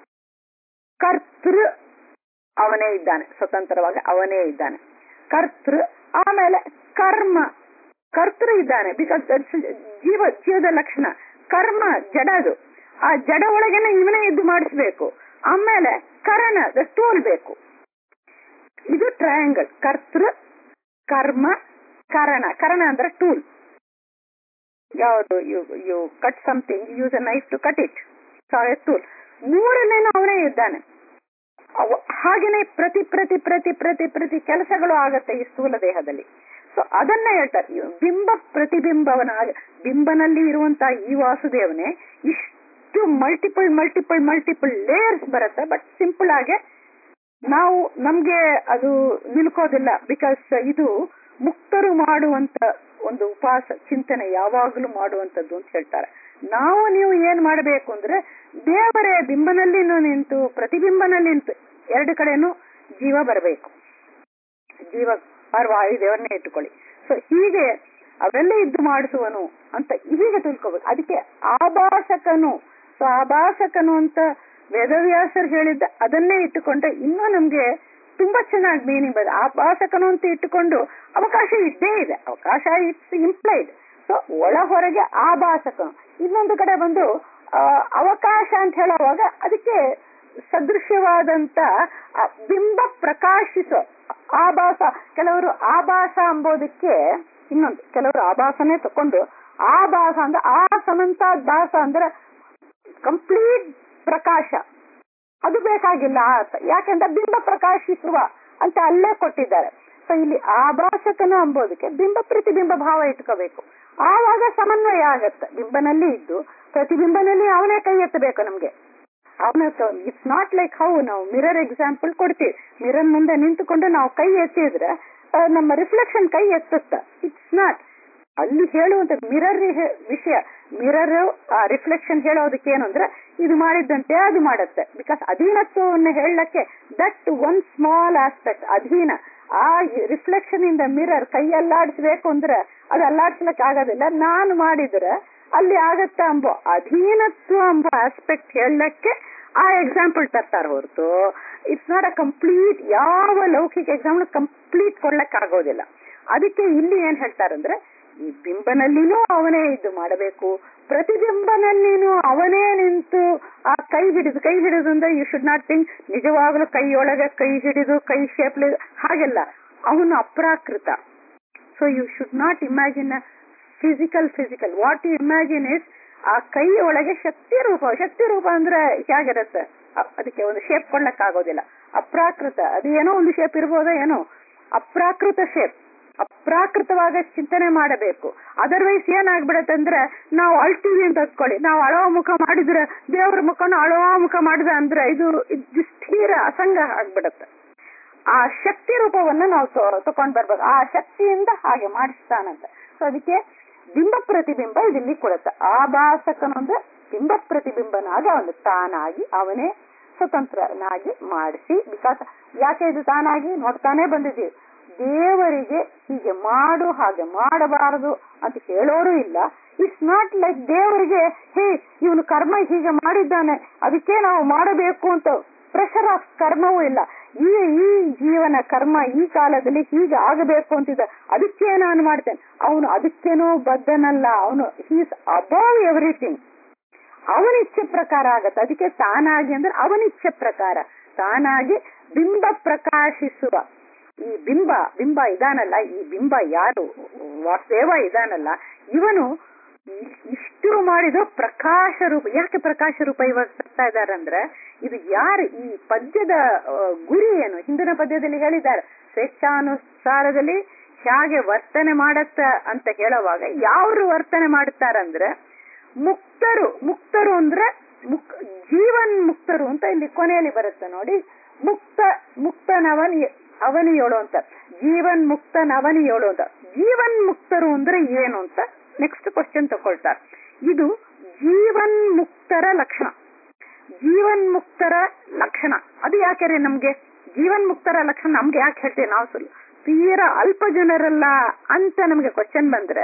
ಕರ್ತೃ ಅವನೇ ಇದ್ದಾನೆ, ಸ್ವತಂತ್ರವಾಗಿ ಅವನೇ ಇದ್ದಾನೆ ಕರ್ತೃ. ಆಮೇಲೆ ಕರ್ತೃ ಇದ್ದಾನೆ, ಬಿಕಾಸ್ ಜೀವದ ಲಕ್ಷಣ. ಕರ್ಮ ಜಡದು, ಆ ಜಡ ಒಳಗೇನೆ ಇವನೇ ಇದ್ದು ಮಾಡಿಸ್ಬೇಕು. ಆಮೇಲೆ ಕರಣ ಟೂಲ್ ಬೇಕು. ಇದು ಟ್ರಯಾಂಗಲ್. ಕರ್ತೃ, ಕರ್ಮ, ಕರಣ ಅಂದ್ರೆ ಟೂಲ್. ಯಾವುದು? You cut something, use a knife to cut it. So tool. 3ನೇನು ಅವನೇ ಇದ್ದಾನೆ. ಹಾಗೇನೆ ಪ್ರತಿ ಪ್ರತಿ ಪ್ರತಿ ಪ್ರತಿ ಪ್ರತಿ ಕೆಲಸಗಳು ಆಗತ್ತೆ ಈ ಸ್ಥೂಲ ದೇಹದಲ್ಲಿ. ಸೊ ಅದನ್ನ ಹೇಳ್ತಾರೆ ಬಿಂಬ ಪ್ರತಿಬಿಂಬವನ. ಬಿಂಬನಲ್ಲಿ ಇರುವಂತಹ ಈ ವಾಸುದೇವನೇ ಇಷ್ಟು ಮಲ್ಟಿಪಲ್ ಲೇಯರ್ಸ್ ಬರುತ್ತೆ. ಬಟ್ ಸಿಂಪಲ್ ಆಗಿ ನಾವು ನಮ್ಗೆ ಅದು ನಿಲ್ಕೋದಿಲ್ಲ. ಬಿಕಾಸ್ ಇದು ಮುಕ್ತರು ಮಾಡುವಂತ ಒಂದು ಉಪವಾಸ ಚಿಂತನೆ ಯಾವಾಗಲೂ ಮಾಡುವಂತದ್ದು ಅಂತ ಹೇಳ್ತಾರೆ. ನೀವು ಏನ್ ಮಾಡಬೇಕು ಅಂದ್ರೆ ದೇವರೇ ಬಿಂಬನಲ್ಲಿ ನಿಂತು ಪ್ರತಿಬಿಂಬನಲ್ಲಿ ನಿಂತು 2 ಕಡೆನೂ ಜೀವ ಬರಬೇಕು. ಜೀವ ವಾಯು ದೇವರನ್ನೇ ಇಟ್ಟುಕೊಳ್ಳಿ. ಸೊ ಹೀಗೆ ಅವೆಲ್ಲ ಇದ್ದು ಮಾಡಿಸುವನು ಅಂತ ಹೀಗೆ ತಿಳ್ಕೋಬೇಕು. ಅದಕ್ಕೆ ಆಭಾಸಕನು. ಸೊ ಆಭಾಸಕನು ಅಂತ ವೇದವ್ಯಾಸರು ಹೇಳಿದ್ದ ಅದನ್ನೇ ಇಟ್ಟುಕೊಂಡ್ರೆ ಇನ್ನೂ ನಮ್ಗೆ ತುಂಬಾ ಚೆನ್ನಾಗಿ ಮೀನಿಂಗ್ ಬರುತ್ತೆ. ಆಭಾಸಕನು ಅಂತ ಇಟ್ಟುಕೊಂಡು ಅವಕಾಶ ಇದ್ದೇ ಇದೆ, ಅವಕಾಶ ಇಟ್ಸ್ ಇಂಪ್ಲೈಡ್. ಸೊ ಒಳ ಹೊರಗೆ ಆಭಾಸಕನು. ಇನ್ನೊಂದು ಕಡೆ ಬಂದು ಅವಕಾಶ ಅಂತ ಹೇಳುವಾಗ ಅದಕ್ಕೆ ಸದೃಶ್ಯವಾದಂತ ಬಿಂಬ ಪ್ರಕಾಶಿಸೋ ಆಭಾಸ. ಕೆಲವರು ಆಭಾಸ ಎಂಬುದಕ್ಕೆ ಇನ್ನೊಂದು, ಕೆಲವರು ಆಭಾಸನೇ ತಕೊಂಡು ಆಭಾಸ ಅಂದ್ರೆ ಆ ಸಮಂತ ಭಾಸ ಅಂದ್ರೆ ಕಂಪ್ಲೀಟ್ ಪ್ರಕಾಶ, ಅದು ಬೇಕಾಗಿಲ್ಲ ಅರ್ಥ. ಯಾಕೆಂದ್ರೆ ಬಿಂಬ ಪ್ರಕಾಶಿಸುವ ಅಂತ ಅಲ್ಲೇ ಕೊಟ್ಟಿದ್ದಾರೆ. ಸೊ ಇಲ್ಲಿ ಆಭಾಸಕನು ಎಂಬುದಕ್ಕೆ ಬಿಂಬ ಪ್ರತಿಬಿಂಬ ಭಾವ ಇಟ್ಕೋಬೇಕು. ಆವಾಗ ಸಮನ್ವಯ ಆಗತ್ತೆ. ಬಿಂಬನಲ್ಲಿ ಇದ್ದು ಪ್ರತಿಬಿಂಬನಲ್ಲಿ ಅವನೇ ಕೈ ಎತ್ತಬೇಕು ನಮ್ಗೆ. ಅವನ ಇಟ್ಸ್ ನಾಟ್ ಲೈಕ್ ಹೌ ನಾವು ಮಿರರ್ ಎಕ್ಸಾಂಪಲ್ ಕೊಡ್ತೀವಿ. ಮಿರರ್ ಮುಂದೆ ನಿಂತುಕೊಂಡು ನಾವು ಕೈ ಎತ್ತಿದ್ರೆ ನಮ್ಮ ರಿಫ್ಲೆಕ್ಷನ್ ಕೈ ಎತ್ತುತ್ತ. ಇಟ್ಸ್ ನಾಟ್ ಅಲ್ಲಿ ಹೇಳುವಂತ ಮಿರರ್ ವಿಷಯ. ಮಿರರ್ ಆ ರಿಫ್ಲೆಕ್ಷನ್ ಹೇಳೋದಕ್ಕೆ ಏನು ಅಂದ್ರೆ ಇದು ಮಾಡಿದ್ದಂತೆ ಅದು ಮಾಡುತ್ತೆ. ಬಿಕಾಸ್ ಅಧೀನತ್ವವನ್ನು ಹೇಳಕ್ಕೆ ದಟ್ ಒನ್ ಸ್ಮಾಲ್ ಆಸ್ಪೆಕ್ಟ್ ಅಧೀನ. ಆ ರಿಫ್ಲೆಕ್ಷನ್ ಇಂದ ಮಿರರ್ ಕೈ ಅಲ್ಲಾಡಿಸ್ಬೇಕು ಅಂದ್ರೆ ಅದು ಅಲ್ಲಾಡ್ಸ್ಲಕ್ ಆಗೋದಿಲ್ಲ. ನಾನು ಮಾಡಿದ್ರೆ ಅಲ್ಲಿ ಆಗತ್ತ ಅಂಬೋ ಅಧೀನತ್ವ ಎಂಬ ಆಸ್ಪೆಕ್ಟ್ ಹೇಳಕ್ಕೆ ಆ ಎಕ್ಸಾಂಪಲ್ ತರ್ತಾರ ಹೊರತು ಇಟ್ಸ್ ನಾಟ್ ಅ ಕಂಪ್ಲೀಟ್. ಯಾವ ಲೌಕಿಕ ಎಕ್ಸಾಂಪಲ್ ಕಂಪ್ಲೀಟ್ ಕೊಡ್ಲಕ್ ಆಗೋದಿಲ್ಲ. ಅದಕ್ಕೆ ಇಲ್ಲಿ ಏನ್ ಹೇಳ್ತಾರಂದ್ರೆ ಈ ಬಿಂಬನಲ್ಲಿನೂ ಅವನೇ ಇದ್ದು ಮಾಡಬೇಕು, ಪ್ರತಿಬಿಂಬನಲ್ಲಿನೂ ಅವನೇ ನಿಂತು ಆ ಕೈ ಹಿಡಿದು ಅಂದ್ರೆ ಯು ಶುಡ್ ನಾಟ್ ಥಿಂಕ್ ನಿಜವಾಗ್ಲೂ ಕೈಯೊಳಗೆ ಕೈ ಹಿಡಿದು ಕೈ ಶೇಪ್ಲಿ ಹಾಗೆಲ್ಲ. ಅವನು ಅಪ್ರಾಕೃತ. So you should not imagine physical. What you imagine is ಆ ಕೈ ಒಳಗೆ ಶಕ್ತಿ ರೂಪ ಅಂದ್ರೆ ಹೇಗಿರುತ್ತೆ, ಅದಕ್ಕೆ ಒಂದು ಶೇಪ್ ಕೊಡ್ಲಕ್ ಆಗೋದಿಲ್ಲ. ಅಪ್ರಾಕೃತ. ಅದು ಏನೋ ಒಂದು ಶೇಪ್ ಇರ್ಬೋದೋ ಏನೋ, ಅಪ್ರಾಕೃತ ಶೇಪ್. ಅಪ್ರಾಕೃತವಾಗ ಚಿಂತನೆ ಮಾಡಬೇಕು. ಅದರ್ವೈಸ್ ಏನಾಗ್ಬಿಡತ್ತೆ ಅಂದ್ರೆ ನಾವು ಅಳ್ತೀವಿ ಅಂತ ಅಂದ್ಕೊಳ್ಳಿ, ನಾವು ಅಳವ ಮುಖ ಮಾಡಿದ್ರೆ ದೇವ್ರ ಮುಖನ ಅಳವ ಮುಖ ಮಾಡಿದ ಅಂದ್ರೆ ಇದು ಸ್ಥಿರ ಅಸಂಗ ಆಗ್ಬಿಡತ್ತೆ. ಆ ಶಕ್ತಿ ರೂಪವನ್ನ ನಾವು ತಕೊಂಡ್ ಬರ್ಬೇಕು. ಆ ಶಕ್ತಿಯಿಂದ ಹಾಗೆ ಮಾಡಿಸ್ತಾನಂತ. ಸೊ ಅದಕ್ಕೆ ಬಿಂಬ ಪ್ರತಿಬಿಂಬ ಇಲ್ಲಿ ಕೊಡುತ್ತೆ. ಆಭಾಸಕನೊಂದು ಬಿಂಬ ಪ್ರತಿಬಿಂಬನಾಗ ಅವನು ತಾನಾಗಿ ಅವನೇ ಸ್ವತಂತ್ರನಾಗಿ ಮಾಡಿಸಿ. ಬಿಕಾಸ್ ಯಾಕೆ ಇದು ತಾನಾಗಿ ನೋಡ್ತಾನೆ ಬಂದಿದ್ದೀವಿ. ದೇವರಿಗೆ ಹೀಗೆ ಮಾಡು ಹಾಗೆ ಮಾಡಬಾರದು ಅಂತ ಹೇಳೋರು ಇಲ್ಲ. ಇಟ್ಸ್ ನಾಟ್ ಲೈಕ್ ದೇವರಿಗೆ ಹೇ ಇವನು ಕರ್ಮ ಹೀಗೆ ಮಾಡಿದ್ದಾನೆ ಅದಕ್ಕೆ ನಾವು ಮಾಡಬೇಕು ಅಂತ ಪ್ರೆಷರ್ ಆಫ್ ಕರ್ಮವೂ ಇಲ್ಲ. ಈ ಜೀವನ ಕರ್ಮ ಈ ಕಾಲದಲ್ಲಿ ಹೀಗೆ ಆಗಬೇಕು ಅಂತಿದ್ದ ಅದಕ್ಕೆ ನಾನು ಮಾಡ್ತೇನೆ. ಅವನು ಅದಕ್ಕೇನೋ ಬದ್ಧನಲ್ಲ. ಅವನು ಹೀಸ್ ಅಬೌವ್ ಎವ್ರಿಥಿಂಗ್. ಅವನಿಚ್ಛೆ ಪ್ರಕಾರ ಆಗತ್ತೆ. ಅದಕ್ಕೆ ತಾನಾಗಿ ಅಂದ್ರೆ ಅವನಿಚ್ಛೆ ಪ್ರಕಾರ ತಾನಾಗಿ ಬಿಂಬ ಪ್ರಕಾಶಿಸುವ. ಈ ಬಿಂಬ ಇದಾನಲ್ಲ, ಈ ಬಿಂಬ ಯಾರು ವಾಸುದೇವ ಇದಾನಲ್ಲ, ಇವನು ಇಷ್ಟು ಮಾಡಿದ ಪ್ರಕಾಶ ರೂಪ. ಯಾಕೆ ಪ್ರಕಾಶ ರೂಪ ಇವಾಗ ಬರ್ತಾ ಇದಾರಂದ್ರೆ ಇದು ಯಾರು ಈ ಪದ್ಯದ ಗುರಿ ಏನು? ಹಿಂದಿನ ಪದ್ಯದಲ್ಲಿ ಹೇಳಿದ್ದಾರೆ ಸ್ವೇಚ್ಛಾನುಸಾರದಲ್ಲಿ ಹೇಗೆ ವರ್ತನೆ ಮಾಡತ್ತ ಅಂತ ಹೇಳುವಾಗ ಯಾರು ವರ್ತನೆ ಮಾಡುತ್ತಾರಂದ್ರೆ ಮುಕ್ತರು ಅಂದ್ರೆ ಜೀವನ್ ಮುಕ್ತರು ಅಂತ ಇಲ್ಲಿ ಕೊನೆಯಲ್ಲಿ ಬರುತ್ತೆ ನೋಡಿ. ಅವನಿಯೋಳು ಅಂತ ಜೀವನ್ ಮುಕ್ತನವನಿಯೋಳು ಅಂತ. ಜೀವನ್ ಮುಕ್ತರು ಅಂದ್ರೆ ಏನು ಅಂತ ನೆಕ್ಸ್ಟ್ ಕ್ವಶನ್ ತಗೊಳ್ತಾರೆ. ಇದು ಜೀವನ್ ಮುಕ್ತರ ಲಕ್ಷಣ. ಜೀವನ್ ಮುಕ್ತರ ಲಕ್ಷಣ ಅದು ಯಾಕೆ ರೀ ನಮ್ಗೆ ಜೀವನ್ ಮುಕ್ತರ ಲಕ್ಷಣ ನಮ್ಗೆ ಯಾಕೆ ಹೇಳ್ತೇವೆ ನಾವು ತೀರಾ ಅಲ್ಪ ಜನರಲ್ಲ ಅಂತ ನಮ್ಗೆ ಕ್ವಶನ್ ಬಂದ್ರೆ,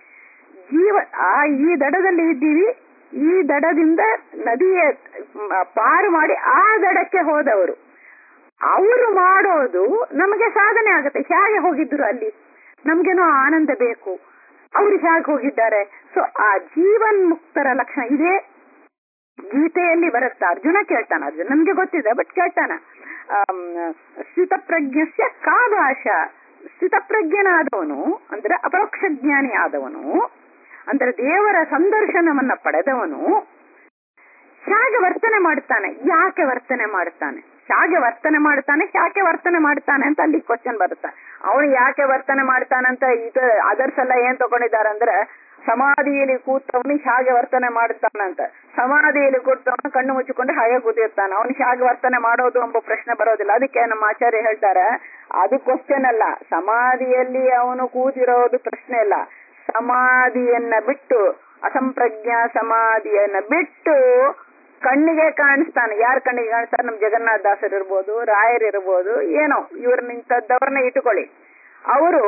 ಈ ದಡದಲ್ಲಿ ಇದ್ದೀವಿ, ಈ ದಡದಿಂದ ನದಿಯ ಪಾರು ಮಾಡಿ ಆ ದಡಕ್ಕೆ ಹೋದವರು, ಅವರು ಮಾಡೋದು ನಮಗೆ ಸಾಧನೆ ಆಗುತ್ತೆ. ಹೇಗೆ ಹೋಗಿದ್ರು ಅಲ್ಲಿ ನಮ್ಗೇನೋ ಆನಂದ ಬೇಕು, ಅವ್ರು ಹೇಗೆ ಹೋಗಿದ್ದಾರೆ. ಸೊ ಆ ಜೀವನ್ ಮುಕ್ತರ ಲಕ್ಷಣ ಇದೇ ಗೀತೆಯಲ್ಲಿ ಬರುತ್ತ. ಅರ್ಜುನ ಕೇಳ್ತಾನ, ಅರ್ಜುನ ನಮ್ಗೆ ಗೊತ್ತಿದೆ ಬಟ್ ಕೇಳ್ತಾನ, ಸ್ಥಿತಪ್ರಜ್ಞಸ್ಯ ಕಾ ಭಾಷಾ. ಸ್ಥಿತಪ್ರಜ್ಞನಾದವನು ಅಂದ್ರೆ ಅಪರೋಕ್ಷ ಜ್ಞಾನಿ ಆದವನು ಅಂದ್ರೆ ದೇವರ ಸಂದರ್ಶನವನ್ನ ಪಡೆದವನು ಹೇಗೆ ವರ್ತನೆ ಮಾಡುತ್ತಾನೆ, ಯಾಕೆ ವರ್ತನೆ ಮಾಡುತ್ತಾನೆ, ಹೇಗೆ ವರ್ತನೆ ಮಾಡುತ್ತಾನೆ, ಯಾಕೆ ವರ್ತನೆ ಮಾಡುತ್ತಾನೆ ಅಂತ ಅಲ್ಲಿ ಕ್ವಶನ್ ಬರುತ್ತೆ. ಅವನು ಯಾಕೆ ವರ್ತನೆ ಮಾಡ್ತಾನಂತ ಇದು ಅದರ್ಸ್ ಎಲ್ಲ ಏನ್ ತಗೊಂಡಿದ್ದಾರೆ ಅಂದ್ರೆ ಸಮಾಧಿಯಲ್ಲಿ ಕೂತವನು ಹೇಗೆ ವರ್ತನೆ ಮಾಡುತ್ತಾನಂತ. ಸಮಾಧಿಯಲ್ಲಿ ಕೂತವನು ಕಣ್ಣು ಮುಚ್ಚಿಕೊಂಡು ಹಾಗೆ ಕೂತಿರ್ತಾನೆ, ಅವನು ಹೇಗೆ ವರ್ತನೆ ಮಾಡೋದು ಎಂಬ ಪ್ರಶ್ನೆ ಬರೋದಿಲ್ಲ. ಅದಕ್ಕೆ ನಮ್ಮ ಆಚಾರ್ಯ ಹೇಳ್ತಾರೆ ಅದು ಕ್ವಶನ್ ಅಲ್ಲ, ಸಮಾಧಿಯಲ್ಲಿ ಅವನು ಕೂತಿರೋದು ಪ್ರಶ್ನೆ ಇಲ್ಲ. ಸಮಾಧಿಯನ್ನ ಬಿಟ್ಟು ಅಸಂಪ್ರಜ್ಞಾ ಸಮಾಧಿಯನ್ನ ಬಿಟ್ಟು ಕಣ್ಣಿಗೆ ಕಾಣಿಸ್ತಾನೆ. ಯಾರ ಕಣ್ಣಿಗೆ ಕಾಣಿಸ್ತಾರೆ? ನಮ್ ಜಗನ್ನಾಥ ದಾಸರು ಇರ್ಬೋದು, ರಾಯರ್ ಇರ್ಬೋದು, ಏನೋ ಇವ್ರನ್ನ ಇಂಥದ್ದವ್ರನ್ನ ಇಟ್ಟುಕೊಳ್ಳಿ. ಅವರು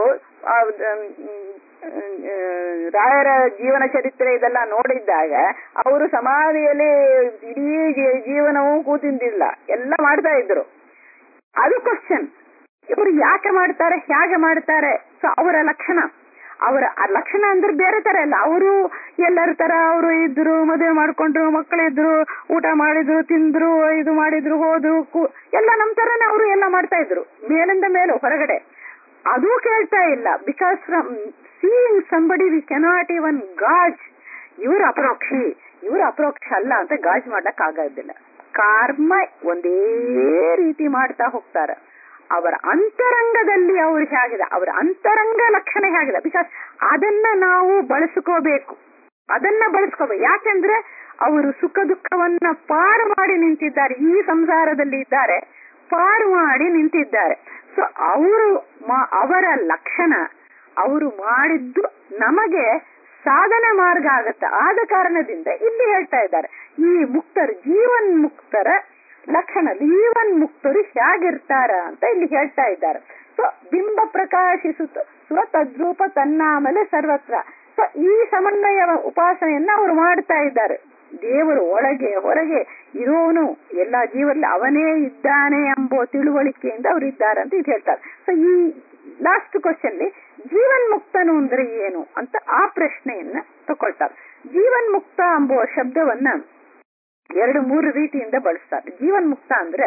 ರಾಯರ ಜೀವನ ಚರಿತ್ರೆ ಇದೆಲ್ಲ ನೋಡಿದ್ದಾಗ ಅವರು ಸಮಾಧಿಯಲ್ಲಿ ಇಡೀ ಜೀವನವೂ ಕೂತಿದ್ದಿಲ್ಲ, ಎಲ್ಲ ಮಾಡ್ತಾ ಇದ್ರು. ಅದು ಕ್ವಶನ್. ಇವರು ಯಾಕೆ ಮಾಡ್ತಾರೆ, ಹೇಗೆ ಮಾಡ್ತಾರೆ? ಸೊ ಅವರ ಲಕ್ಷಣ, ಅವರ ಲಕ್ಷಣ ಅಂದ್ರೆ ಬೇರೆ ತರ ಇಲ್ಲ. ಅವರು ಎಲ್ಲರ ತರ ಅವರು ಇದ್ರು, ಮದುವೆ ಮಾಡ್ಕೊಂಡ್ರು, ಮಕ್ಕಳಿದ್ರು, ಊಟ ಮಾಡಿದ್ರು, ತಿಂದ್ರು, ಇದು ಮಾಡಿದ್ರು, ಹೋದ್ರು, ಎಲ್ಲ ನಮ್ ತರನೇ ಅವರು ಎಲ್ಲ ಮಾಡ್ತಾ ಇದ್ರು, ಮೇಲಿಂದ ಮೇಲು ಹೊರಗಡೆ. ಅದು ಕೇಳ್ತಾ ಇಲ್ಲ. Because from seeing somebody we cannot even gauge. ಇವರು ಅಪರೋಕ್ಷಿ, ಇವರು ಅಪರೋಕ್ಷ ಅಲ್ಲ ಅಂತ ಗಾಜ್ ಮಾಡಕ್ ಆಗೋದಿಲ್ಲ. ಕರ್ಮ ಒಂದೇ ರೀತಿ ಮಾಡ್ತಾ ಹೋಗ್ತಾರೆ. ಅವರ ಅಂತರಂಗದಲ್ಲಿ ಅವ್ರು ಹೇಗಿದೆ, ಅವರ ಅಂತರಂಗ ಲಕ್ಷಣ ಹೇಗಿದೆ. ಬಿಕಾಸ್ ಅದನ್ನ ನಾವು ಬಳಸ್ಕೋಬೇಕು, ಅದನ್ನ ಬಳಸ್ಕೋಬೇಕು. ಯಾಕೆಂದ್ರೆ ಅವರು ಸುಖ ದುಃಖವನ್ನ ಪಾರು ಮಾಡಿ ನಿಂತಿದ್ದಾರೆ. ಈ ಸಂಸಾರದಲ್ಲಿ ಇದ್ದಾರೆ, ಪಾರು ಮಾಡಿ ನಿಂತಿದ್ದಾರೆ. ಸೊ ಅವರ ಲಕ್ಷಣ, ಅವರು ಮಾಡಿದ್ದು ನಮಗೆ ಸಾಧನೆ ಮಾರ್ಗ ಆಗತ್ತೆ. ಆದ ಕಾರಣದಿಂದ ಇಲ್ಲಿ ಹೇಳ್ತಾ ಇದ್ದಾರೆ, ಈ ಮುಕ್ತರು, ಜೀವನ್ ಮುಕ್ತರ ಲಕ್ಷಣ, ಜೀವನ್ ಮುಕ್ತರು ಹೇಗಿರ್ತಾರ ಅಂತ ಇಲ್ಲಿ ಹೇಳ್ತಾ ಇದ್ದಾರೆ. ಸೊ ಬಿಂಬ ಪ್ರಕಾಶಿಸುತ್ತ ಸ್ವತದ್ರೂಪ ತನ್ನಾಮಲೆ ಸರ್ವತ್ರ. ಸೊ ಈ ಸಮನ್ವಯ ಉಪಾಸನೆಯನ್ನ ಅವರು ಮಾಡ್ತಾ ಇದ್ದಾರೆ. ದೇವರು ಒಳಗೆ ಹೊರಗೆ ಇರೋನು, ಎಲ್ಲಾ ಜೀವರಲ್ಲಿ ಅವನೇ ಇದ್ದಾನೆ ಎಂಬ ತಿಳುವಳಿಕೆಯಿಂದ ಅವರು ಇದ್ದಾರೆ ಅಂತ ಇದು ಹೇಳ್ತಾರೆ. ಸೊ ಈ ಲಾಸ್ಟ್ ಕ್ವಶನ್ ಜೀವನ್ ಮುಕ್ತನು ಅಂದ್ರೆ ಏನು ಅಂತ ಆ ಪ್ರಶ್ನೆಯನ್ನ ತಗೊಳ್ತಾರೆ. ಜೀವನ್ ಮುಕ್ತ ಎಂಬುವ ಶಬ್ದವನ್ನ 2-3 ರೀತಿಯಿಂದ ಬಳಸ್ತಾರೆ. ಜೀವನ್ ಮುಕ್ತ ಅಂದ್ರೆ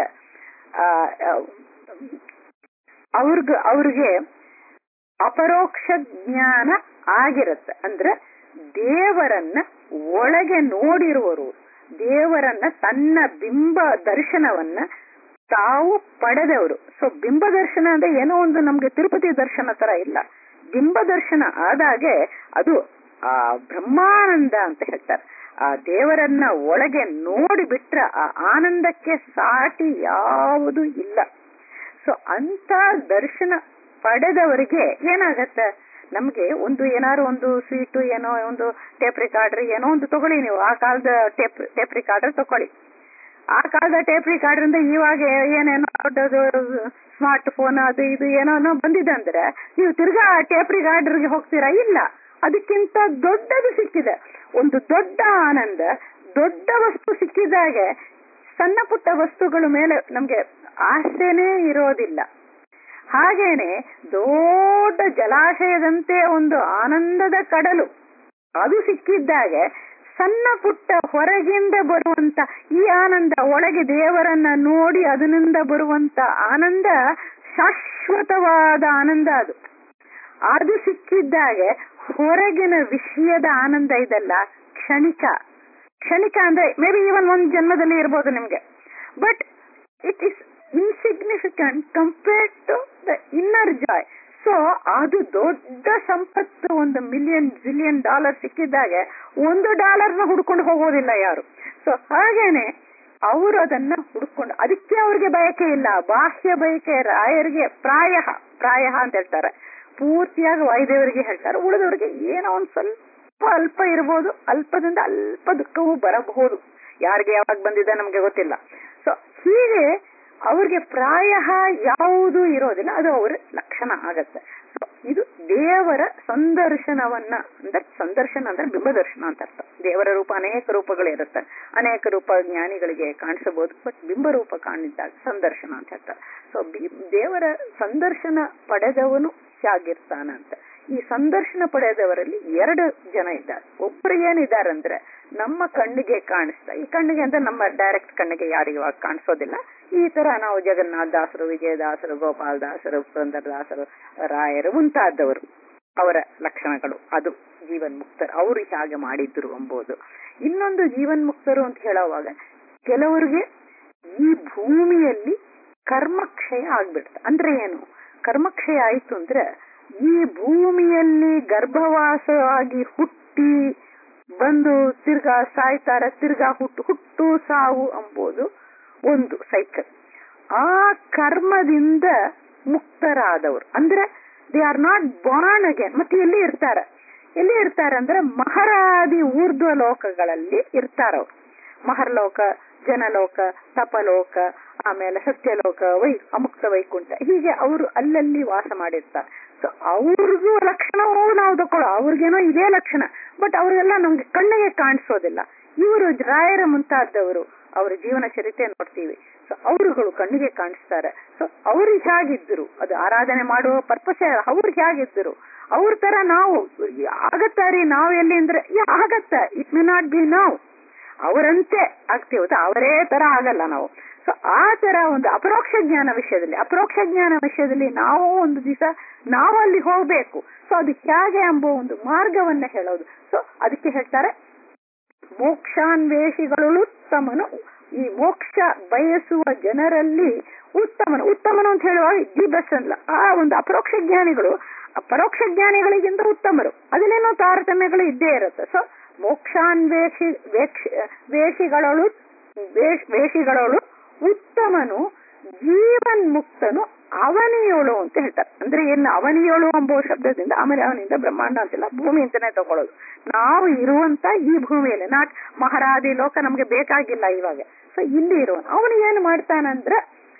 ಅವ್ರಿಗೆ ಅಪರೋಕ್ಷ ಜ್ಞಾನ ಆಗಿರುತ್ತೆ. ಅಂದ್ರೆ ದೇವರನ್ನ ಒಳಗೆ ನೋಡಿರುವರು, ದೇವರನ್ನ ತನ್ನ ಬಿಂಬ ದರ್ಶನವನ್ನ ತಾವು ಪಡೆದವರು. ಸೊ ಬಿಂಬ ದರ್ಶನ ಅಂದ್ರೆ ಏನೋ ಒಂದು ನಮ್ಗೆ ತಿರುಪತಿ ದರ್ಶನ ತರ ಇಲ್ಲ. ಬಿಂಬ ದರ್ಶನ ಆದಾಗೆ ಅದು ಆ ಬ್ರಹ್ಮಾನಂದ ಅಂತ ಹೇಳ್ತಾರೆ. ಆ ದೇವರನ್ನ ಒಳಗೆ ನೋಡಿ ಬಿಟ್ರ ಆ ಆನಂದಕ್ಕೆ ಸಾಟಿ ಯಾವುದೂ ಇಲ್ಲ. ಸೊ ಅಂತ ದರ್ಶನ ಪಡೆದವರಿಗೆ ಏನಾಗತ್ತೆ, ನಮ್ಗೆ ಏನಾದ್ರು ಒಂದು ಸ್ವೀಟು, ಏನೋ ಒಂದು ಟೇಪ್ ರಿಕಾರ್ಡರ್, ಏನೋ ಒಂದು ತಗೊಳ್ಳಿ ನೀವು. ಆ ಕಾಲದ ಟೇಪ್ ರಿಕಾರ್ಡರ್ ತಗೊಳ್ಳಿ. ಆ ಕಾಲದ ಟೇಪ್ ರಿಕಾರ್ಡರ್ ಇಂದ ಇವಾಗ ಏನೇನೋ ಸ್ಮಾರ್ಟ್ ಫೋನ್ ಅದು ಇದು ಏನೋ ಬಂದಿದೆ ಅಂದ್ರೆ ನೀವು ತಿರ್ಗಾ ಟೇಪ್ ರಿಕಾರ್ಡರ್ಗೆ ಹೋಗ್ತೀರಾ? ಇಲ್ಲ. ಅದಕ್ಕಿಂತ ದೊಡ್ಡದು ಸಿಕ್ಕಿದೆ. ಒಂದು ದೊಡ್ಡ ಆನಂದ, ದೊಡ್ಡ ವಸ್ತು ಸಿಕ್ಕಿದಾಗೆ ಸಣ್ಣ ಪುಟ್ಟ ವಸ್ತುಗಳ ಮೇಲೆ ನಮ್ಗೆ ಆಸೆನೇ ಇರೋದಿಲ್ಲ. ಹಾಗೇನೆ ದೊಡ್ಡ ಜಲಾಶಯದಂತೆ ಒಂದು ಆನಂದದ ಕಡಲು ಅದು ಸಿಕ್ಕಿದ್ದಾಗೆ ಸಣ್ಣ ಪುಟ್ಟ ಹೊರಗಿಂದ ಬರುವಂತ ಈ ಆನಂದ, ಒಳಗೆ ದೇವರನ್ನ ನೋಡಿ ಅದರಿಂದ ಬರುವಂತ ಆನಂದ ಶಾಶ್ವತವಾದ ಆನಂದ. ಅದು ಸಿಕ್ಕಿದ್ದಾಗೆ ಹೊರಗಿನ ವಿಷಯದ ಆನಂದ ಇದೆಲ್ಲ ಕ್ಷಣಿಕ. ಕ್ಷಣಿಕ ಅಂದ್ರೆ ಮೇ ಬಿ ಈವನ್ ಒಂದು ಜನ್ಮದಲ್ಲಿ ಇರ್ಬೋದು ನಿಮ್ಗೆ, but it is insignificant compared to the inner joy. So ಅದು ದೊಡ್ಡ ಸಂಪತ್ತು. $1 ಬಿಲಿಯನ್ ಸಿಕ್ಕಿದ್ದಾಗೆ $1 ಹುಡ್ಕೊಂಡು ಹೋಗೋದಿಲ್ಲ ಯಾರು. ಸೊ ಹಾಗೇನೆ ಅವರು ಅದನ್ನ ಹುಡ್ಕೊಂಡು, ಅದಕ್ಕೆ ಅವ್ರಿಗೆ ಬಯಕೆ ಇಲ್ಲ, ಬಾಹ್ಯ ಬಯಕೆ. ರಾಯರಿಗೆ ಪ್ರಾಯ ಅಂತ ಹೇಳ್ತಾರೆ, ಪೂರ್ತಿಯಾಗಿ ವಾಯುದೇವರಿಗೆ ಹೇಳ್ತಾರೆ. ಉಳಿದವರಿಗೆ ಏನೋ ಒಂದ್ ಸ್ವಲ್ಪ ಅಲ್ಪ ಇರ್ಬೋದು, ಅಲ್ಪದಿಂದ ಅಲ್ಪ ದುಃಖವೂ ಬರಬಹುದು. ಯಾರಿಗೆ ಯಾವಾಗ ಬಂದಿದೆ ನಮ್ಗೆ ಗೊತ್ತಿಲ್ಲ. ಸೊ ಹೀಗೆ ಅವ್ರಿಗೆ ಪ್ರಾಯ ಯಾವುದು ಇರೋದಿಲ್ಲ, ಅದು ಅವ್ರ ಲಕ್ಷಣ ಆಗತ್ತೆ. ಸೊ ಇದು ದೇವರ ಸಂದರ್ಶನವನ್ನ, ಅಂದ್ರೆ ಸಂದರ್ಶನ ಅಂದ್ರೆ ಬಿಂಬದರ್ಶನ ಅಂತ ಅರ್ಥ. ದೇವರ ರೂಪ ಅನೇಕ ರೂಪಗಳಿರುತ್ತೆ, ಅನೇಕ ರೂಪ ಜ್ಞಾನಿಗಳಿಗೆ ಕಾಣಿಸಬಹುದು, ಬಟ್ ಬಿಂಬ ರೂಪ ಕಾಣಿದ್ದಾಗ ಸಂದರ್ಶನ ಅಂತ ಹೇಳ್ತಾರೆ. ಸೊ ದೇವರ ಸಂದರ್ಶನ ಪಡೆದವನು ಹೇಗಿರ್ತಾನಂತ. ಈ ಸಂದರ್ಶನ ಪಡೆದವರಲ್ಲಿ 2 ಜನ ಇದ್ದಾರೆ. ಒಬ್ರು ಏನಿದಾರಂದ್ರೆ ನಮ್ಮ ಕಣ್ಣಿಗೆ ಕಾಣಿಸ್ತಾ, ಈ ಕಣ್ಣಿಗೆ ಅಂದ್ರೆ ನಮ್ಮ ಡೈರೆಕ್ಟ್ ಕಣ್ಣಿಗೆ ಯಾರಿಗೂ ಕಾಣಿಸೋದಿಲ್ಲ. ಈ ತರ ನಾವು ಜಗನ್ನಾಥದಾಸರು, ವಿಜಯದಾಸರು, ಗೋಪಾಲದಾಸರು, ಪುರಂದರದಾಸರು, ರಾಯರು ಮುಂತಾದವರು, ಅವರ ಲಕ್ಷಣಗಳು, ಅದು ಜೀವನ್ ಮುಕ್ತರು. ಅವರು ಹೇಗೆ ಮಾಡಿದ್ರು ಎಂಬುದು. ಇನ್ನೊಂದು ಜೀವನ್ ಮುಕ್ತರು ಅಂತ ಹೇಳುವಾಗ, ಕೆಲವರಿಗೆ ಈ ಭೂಮಿಯಲ್ಲಿ ಕರ್ಮಕ್ಷಯ ಆಗ್ಬಿಡ್ತ. ಅಂದ್ರೆ ಏನು ಕರ್ಮಕ್ಷಯ ಆಯ್ತು ಅಂದ್ರೆ, ಈ ಭೂಮಿಯಲ್ಲಿ ಗರ್ಭವಾಸವಾಗಿ ಹುಟ್ಟಿ ಬಂದು ತಿರ್ಗಾ ಸಾಯ್ತಾರ, ತಿರ್ಗಾ ಹುಟ್ಟು ಸಾವು ಎಂಬುದು ಒಂದು ಸೈಕಲ್. ಆ ಕರ್ಮದಿಂದ ಮುಕ್ತರಾದವರು ಅಂದ್ರೆ they are not born again. ಮತ್ತೆ ಎಲ್ಲಿ ಇರ್ತಾರೆ ಅಂದ್ರೆ ಮಹರಾದಿ ಊರ್ಧ್ವ ಲೋಕಗಳಲ್ಲಿ ಇರ್ತಾರವ್ರು. ಮಹರ್ಲೋಕ, ಜನಲೋಕ, ತಪಲೋಕ, ಆಮೇಲೆ ಸತ್ಯಲೋಕ, ಅಮುಕ್ತ ವೈಕುಂಠ, ಹೀಗೆ ಅವರು ಅಲ್ಲಲ್ಲಿ ವಾಸ ಮಾಡಿರ್ತಾರೆ. ಸೊ ಅವ್ರಿಗೂ ಲಕ್ಷಣವೂ ನಾವು ತಕೊಳ್ಳೋ, ಅವ್ರಿಗೇನೋ ಇದೇ ಲಕ್ಷಣ, ಬಟ್ ಅವ್ರಿಗೆಲ್ಲ ನಮ್ಗೆ ಕಣ್ಣಿಗೆ ಕಾಣಿಸೋದಿಲ್ಲ. ಇವರು ರಾಯರ ಮುಂತಾದವರು, ಅವರ ಜೀವನ ಚರಿತ್ರೆ ನೋಡ್ತೀವಿ. ಸೊ ಅವರುಗಳು ಕಣ್ಣಿಗೆ ಕಾಣಿಸ್ತಾರೆ. ಸೊ ಅವ್ರು ಹೇಗಿದ್ರು, ಅದು ಆರಾಧನೆ ಮಾಡುವ ಪರ್ಪಸ್, ಅವ್ರು ಹೇಗಿದ್ರು, ಅವ್ರ ತರ ನಾವು ಆಗತ್ತಾರಿ. ನಾವು ಎಲ್ಲಿ ಅಂದ್ರೆ ಆಗತ್ತ, ಇಟ್ ಮೇ ನಾಟ್ ಬಿ ನಾವು ಅವರಂತೆ ಆಗ್ತೀವಿ, ಅವರೇ ತರ ಆಗಲ್ಲ ನಾವು. ಸೊ ಆ ತರ ಒಂದು ಅಪರೋಕ್ಷ ಜ್ಞಾನ ವಿಷಯದಲ್ಲಿ ನಾವು ಒಂದು ದಿವಸ ನಾವು ಅಲ್ಲಿ ಹೋಗ್ಬೇಕು. ಸೊ ಅದು ಹೇಗೆ ಎಂಬ ಒಂದು ಮಾರ್ಗವನ್ನ ಹೇಳೋದು. ಸೊ ಅದಕ್ಕೆ ಹೇಳ್ತಾರೆ ಮೋಕ್ಷಾನ್ವೇಷಿಗಳು ಉತ್ತಮನು. ಈ ಮೋಕ್ಷ ಬಯಸುವ ಜನರಲ್ಲಿ ಉತ್ತಮನು ಅಂತ ಹೇಳುವಾಗ ದಿ ಬೆಸ್ಟ್ ಅಲ್ಲ. ಆ ಒಂದು ಅಪರೋಕ್ಷ ಜ್ಞಾನಿಗಳು ಪರೋಕ್ಷ ಜ್ಞಾನಿಗಳಿಗಿಂತ ಉತ್ತಮರು, ಅದನ್ನೇನೋ ತಾರತಮ್ಯಗಳು ಇದ್ದೇ ಇರುತ್ತೆ. ಸೊ ಮೋಕ್ಷಾನ್ವೇಷಿ ವೇಷಿಗಳಳು ವೇಷಿಗಳಳು ಉತ್ತಮನು ಜೀವನ್ ಮುಕ್ತನು ಅವನಿಯೋಳು ಅಂತ ಹೇಳ್ತಾರೆ. ಅಂದ್ರೆ ಏನು ಅವನಿಯೋಳು ಎಂಬುವ ಶಬ್ದದಿಂದ ಆಮೇಲೆ ಅವನಿಂದ ಬ್ರಹ್ಮಾಂಡ ಅಂತಿಲ್ಲ, ಭೂಮಿ ಅಂತಾನೆ ತಗೊಳ್ಳೋದು. ನಾವು ಇರುವಂತ ಈ ಭೂಮಿಯಲ್ಲಿ ಮಹಾರಾದಿ ಲೋಕ ನಮ್ಗೆ ಬೇಕಾಗಿಲ್ಲ ಇವಾಗ. ಸೊ ಇಲ್ಲಿ ಇರುವ ಅವನು ಏನ್ ಮಾಡ್ತಾನಂದ್ರ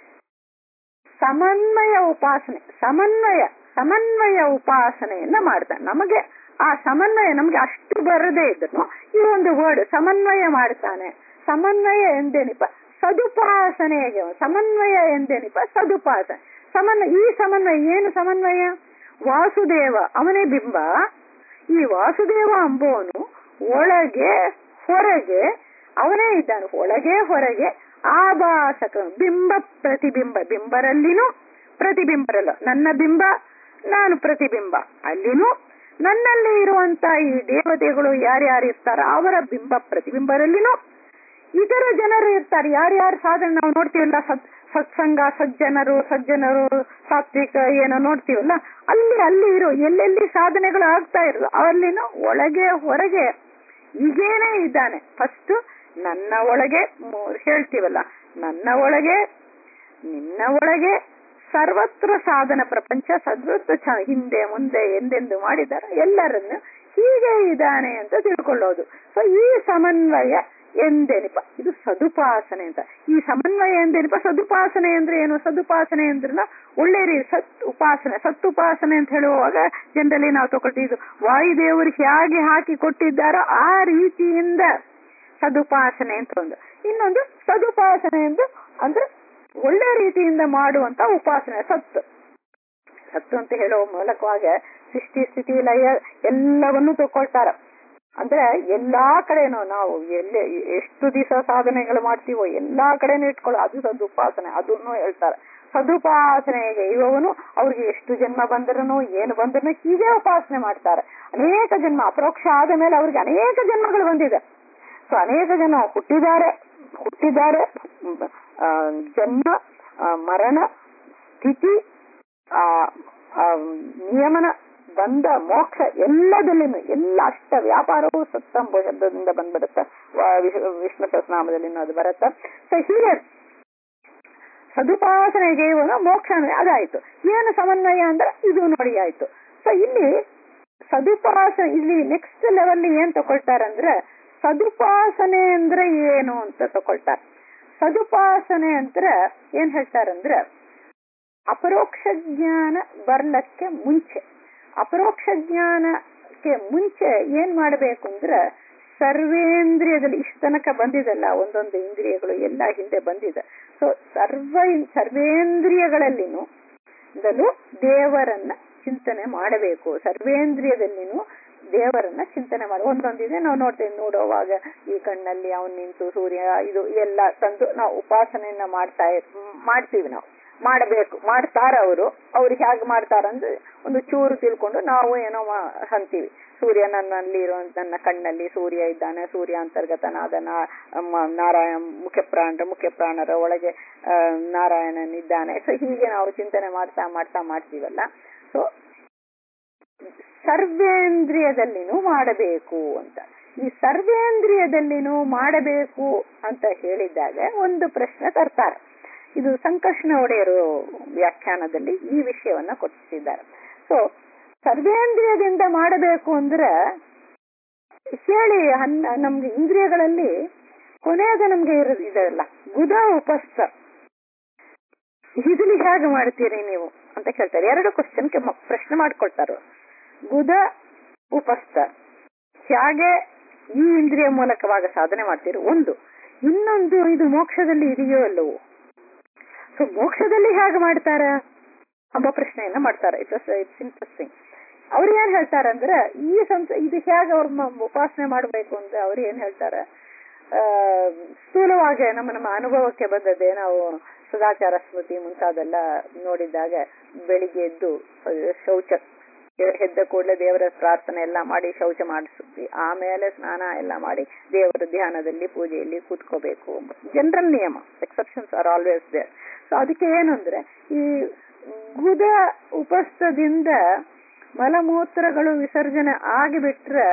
ಸಮನ್ವಯ ಉಪಾಸನೆ, ಸಮನ್ವಯ ಉಪಾಸನೆಯನ್ನ ಮಾಡ್ತಾನೆ. ನಮಗೆ ಆ ಸಮನ್ವಯ ನಮ್ಗೆ ಅಷ್ಟು ಬರದೇ ಇದ್ರು ಈ ಒಂದು ವರ್ಡ್ ಸಮನ್ವಯ ಮಾಡ್ತಾನೆ. ಸಮನ್ವಯ ಎಂದೇನಿಪ ಸದುಪಾಸನೆಗೆ, ಸಮನ್ವಯ ಎಂದೇನಿಪ ಸದುಪಾಸನೆ. ಈ ಸಮನ್ವಯ ಏನು ಸಮನ್ವಯ? ವಾಸುದೇವ ಅವನೇ ಬಿಂಬ. ಈ ವಾಸುದೇವ ಅಂಬೋನು ಒಳಗೆ ಹೊರಗೆ ಅವನೇ ಇದ್ದಾನೆ, ಒಳಗೆ ಹೊರಗೆ ಆಭಾಸಕ ಬಿಂಬ ಪ್ರತಿಬಿಂಬ, ಬಿಂಬರಲ್ಲಿನೂ ಪ್ರತಿಬಿಂಬರಲ್ಲ. ನನ್ನ ಬಿಂಬ ನಾನು ಪ್ರತಿಬಿಂಬ, ಅಲ್ಲಿನೂ ನನ್ನಲ್ಲಿ ಇರುವಂತ ಈ ದೇವತೆಗಳು ಯಾರ್ಯಾರು ಇರ್ತಾರ ಅವರ ಬಿಂಬ ಪ್ರತಿಬಿಂಬರಲ್ಲಿನೂ ಇತರ ಜನರು ಇರ್ತಾರೆ. ಯಾರ್ಯಾರು ಸಾಧನೆ ನಾವು ನೋಡ್ತೀವಲ್ಲ, ಸತ್ಸಂಗ ಸಜ್ಜನರು ಸಾತ್ವಿಕ ಏನೋ ನೋಡ್ತೀವಲ್ಲ, ಅಲ್ಲಿ ಇರೋ ಎಲ್ಲೆಲ್ಲಿ ಸಾಧನೆಗಳು ಆಗ್ತಾ ಇರೋದು ಅಲ್ಲಿನ ಒಳಗೆ ಹೊರಗೆ ಈಗೇನೆ ಇದ್ದಾನೆ. ಫಸ್ಟ್ ನನ್ನ ಒಳಗೆ ಹೇಳ್ತೀವಲ್ಲ, ನನ್ನ ಒಳಗೆ ನಿನ್ನ ಒಳಗೆ ಸರ್ವತ್ರ ಸಾಧನ ಪ್ರಪಂಚ ಸರ್ವತ್ರ ಹಿಂದೆ ಮುಂದೆ ಎಂದೆಂದು ಮಾಡಿದ್ದಾರೆ ಎಲ್ಲರನ್ನು ಹೀಗೆ ಇದ್ದಾನೆ ಅಂತ ತಿಳ್ಕೊಳ್ಳೋದು. ಸೊ ಈ ಸಮನ್ವಯ ಎಂದೇನಿಪ ಇದು ಸದುಪಾಸನೆ ಅಂತ. ಈ ಸಮನ್ವಯ ಎಂದೇನಿಪ ಸದುಪಾಸನೆ ಅಂದ್ರೆ ಏನು? ಸದುಪಾಸನೆ ಅಂದ್ರೆ ಒಳ್ಳೆ ಸತ್ತುಪಾಸನೆ ಅಂತ ಹೇಳುವಾಗ ಜನರಲಿ ನಾವು ತಗೊಳ್ತೀವಿ, ವಾಯುದೇವರು ಹೇಗೆ ಹಾಕಿ ಕೊಟ್ಟಿದ್ದಾರೋ ಆ ರೀತಿಯಿಂದ ಸದುಪಾಸನೆ ಅಂತ ಒಂದು. ಇನ್ನೊಂದು ಸದುಪಾಸನೆ ಅಂದ್ರೆ ಒಳ್ಳೆ ರೀತಿಯಿಂದ ಮಾಡುವಂತ ಉಪಾಸನೆ. ಸತ್ತು ಅಂತ ಹೇಳುವ ಮೂಲಕವಾಗ ಸೃಷ್ಟಿ ಸ್ಥಿತಿ ಲಯ ಎಲ್ಲವನ್ನೂ ತಗೊಳ್ತಾರ. ಅಂದ್ರೆ ಎಲ್ಲಾ ಕಡೆನೂ ನಾವು ಎಷ್ಟು ದಿವಸ ಸಾಧನೆಗಳು ಮಾಡ್ತೀವೋ ಎಲ್ಲಾ ಕಡೆನೂ ಇಟ್ಕೊಳ್ಳೋ ಅದು ಸದುಪಾಸನೆ, ಅದನ್ನು ಹೇಳ್ತಾರೆ. ಸದುಪಾಸನೆಗೆ ಇವನು ಅವ್ರಿಗೆ ಎಷ್ಟು ಜನ್ಮ ಬಂದ್ರೂ ಏನು ಬಂದ್ರೂ ಹೀಗೆ ಉಪಾಸನೆ ಮಾಡ್ತಾರೆ. ಅನೇಕ ಜನ್ಮ ಅಪರೋಕ್ಷ ಆದ ಮೇಲೆ ಅವ್ರಿಗೆ ಅನೇಕ ಜನ್ಮಗಳು ಬಂದಿದೆ. ಸೊ ಅನೇಕ ಜನ ಹುಟ್ಟಿದ್ದಾರೆ, ಜನ್ಮ ಮರಣ ಸ್ಥಿತಿ ನಿಯಮನ ಬಂಧ ಮೋಕ್ಷ ಎಲ್ಲದಲ್ಲಿನೂ ಎಲ್ಲ ಅಷ್ಟ ವ್ಯಾಪಾರವು ಸತ್ತಂಬ ಶಬ್ದದಿಂದ ಬಂದ್ಬಿಡುತ್ತೆ. ವಿಷ್ಣು ಸಹಸ್ರನಾಮದಲ್ಲಿ ಅದು ಬರುತ್ತೆ. ಸೊ ಹೀಗೆ ಸದುಪಾಸನೆಗೆ ಇವನು ಮೋಕ್ಷ ಅಂದ್ರೆ ಅದಾಯ್ತು. ಏನು ಸಮನ್ವಯ ಅಂದ್ರೆ ಇದು ನೋಡಿ ಆಯ್ತು. ಸೊ ಇಲ್ಲಿ ಸದುಪಾಸನೆ ಇಲ್ಲಿ ನೆಕ್ಸ್ಟ್ ಲೆವೆಲ್ ಏನ್ ತಗೊಳ್ತಾರಂದ್ರೆ ಸದುಪಾಸನೆ ಅಂದ್ರೆ ಏನು ಅಂತ ತಗೊಳ್ತಾರೆ. ಸದುಪಾಸನೆ ಅಂದ್ರೆ ಏನ್ ಹೇಳ್ತಾರಂದ್ರೆ ಅಪರೋಕ್ಷ ಜ್ಞಾನ ಬರ್ಲಕ್ಕೆ ಮುಂಚೆ, ಅಪರೋಕ್ಷ ಜ್ಞಾನಕ್ಕೆ ಮುಂಚೆ ಏನ್ ಮಾಡಬೇಕು ಅಂದ್ರೆ ಸರ್ವೇಂದ್ರಿಯದಲ್ಲಿ ಇಷ್ಟ ತನಕ ಬಂದಿದಲ್ಲ ಒಂದೊಂದು ಇಂದ್ರಿಯಗಳು ಎಲ್ಲ ಹಿಂದೆ ಬಂದಿದೆ. ಸೊ ಸರ್ವೇಂದ್ರಿಯಗಳಲ್ಲಿನೂ ದೇವರನ್ನ ಚಿಂತನೆ ಮಾಡಬೇಕು. ಸರ್ವೇಂದ್ರಿಯದಲ್ಲಿನೂ ದೇವರನ್ನ ಚಿಂತನೆ ಮಾಡಿ ಒಂದೊಂದಿದೆ ನಾವು ನೋಡುವಾಗ ಈ ಕಣ್ಣಲ್ಲಿ ಅವನ್ ನಿಂತು ಸೂರ್ಯ ಇದು ಎಲ್ಲ ತಂದು ನಾವು ಉಪಾಸನೆಯನ್ನ ಮಾಡ್ತೀವಿ. ನಾವು ಮಾಡ್ತಾರ ಅವ್ರು ಹೇಗೆ ಮಾಡ್ತಾರಂದ್ರೆ ಒಂದು ಚೂರು ತಿಳ್ಕೊಂಡು ನಾವು ಏನೋ ಅಂತೀವಿ. ಸೂರ್ಯ ನನ್ನಲ್ಲಿ ನನ್ನ ಕಣ್ಣಲ್ಲಿ ಸೂರ್ಯ ಇದ್ದಾನೆ, ಸೂರ್ಯ ಅಂತರ್ಗತನಾದ ನಾರಾಯಣ ಮುಖ್ಯ ಪ್ರಾಣರ ಒಳಗೆ ನಾರಾಯಣನಿದ್ದಾನೆ. ಸೊ ಹೀಗೆ ನಾವು ಚಿಂತನೆ ಮಾಡ್ತೀವಲ್ಲ. ಸೊ ಸರ್ವೇಂದ್ರಿಯದಲ್ಲಿನೂ ಮಾಡಬೇಕು ಅಂತ. ಈ ಸರ್ವೇಂದ್ರಿಯದಲ್ಲಿನೂ ಮಾಡಬೇಕು ಅಂತ ಹೇಳಿದಾಗ ಒಂದು ಪ್ರಶ್ನೆ ತರ್ತಾರೆ. ಇದು ಸಂಕರ್ಷಣ ಒಡೆಯರು ವ್ಯಾಖ್ಯಾನದಲ್ಲಿ ಈ ವಿಷಯವನ್ನ ಕೊಟ್ಟಿದ್ದಾರೆ. ಸೊ ಸರ್ವೇಂದ್ರಿಯದಿಂದ ಮಾಡಬೇಕು ಅಂದ್ರೆ ಹೇಳಿ ನಮ್ಗೆ ಇಂದ್ರಿಯಗಳಲ್ಲಿ ಕೊನೆಯದು ನಮ್ಗೆ ಇದಲ್ಲ ಗುದ ಉಪಸ್ಥ. ಇದನ್ನು ಹೇಗೆ ಮಾಡ್ತೀರಿ ನೀವು ಅಂತ ಕೇಳ್ತಾರೆ. ಎರಡು ಕ್ವಶನ್ಗೆ ಪ್ರಶ್ನೆ ಮಾಡ್ಕೊಳ್ತಾರೆ. ಗುದ ಉಪಸ್ಥ ಹೇಗೆ ಈ ಇಂದ್ರಿಯ ಮೂಲಕವಾಗ ಸಾಧನೆ ಮಾಡ್ತೀರಿ ಒಂದು. ಇನ್ನೊಂದು ಇದು ಮೋಕ್ಷದಲ್ಲಿ ಇದೆಯೋ ಅಲ್ಲವೋ. ಸೊ ಮೋಕ್ಷದಲ್ಲಿ ಹೇಗೆ ಮಾಡ್ತಾರ ಎಂಬ ಪ್ರಶ್ನೆಯನ್ನ ಮಾಡ್ತಾರೆ. It's interesting. ಅವ್ರು ಏನ್ ಹೇಳ್ತಾರಂದ್ರೆ ಇದು ಹೇಗೆ ಅವ್ರ ಉಪಾಸನೆ ಮಾಡ್ಬೇಕು ಅಂದ್ರೆ ಅವ್ರು ಏನ್ ಹೇಳ್ತಾರೆ, ಸ್ಥೂಲವಾಗಿ ನಮ್ಮ ಅನುಭವಕ್ಕೆ ಬಂದದ್ದೇ. ನಾವು ಸದಾಚಾರ ಸ್ಮೃತಿ ಮುಂತಾದೆಲ್ಲ ನೋಡಿದಾಗ ಬೆಳಿಗ್ಗೆ ಎದ್ದು ಶೌಚ ಎದ್ದ ಕೂಡಲೇ ದೇವರ ಪ್ರಾರ್ಥನೆ ಎಲ್ಲ ಮಾಡಿ ಶೌಚ ಮಾಡಿಸುತ್ತೀವಿ. ಆಮೇಲೆ ಸ್ನಾನ ಎಲ್ಲ ಮಾಡಿ ದೇವರ ಧ್ಯಾನದಲ್ಲಿ ಪೂಜೆಯಲ್ಲಿ ಕೂತ್ಕೋಬೇಕು. ಜನರಲ್ ನಿಯಮ, exceptions are always there. So ಅದಕ್ಕೆ ಏನು ಅಂದ್ರೆ ಈ ಗುದ ಉಪಸ್ಥದಿಂದ ಮಲಮೂತ್ರಗಳು ವಿಸರ್ಜನೆ ಆಗಿಬಿಟ್ರೆ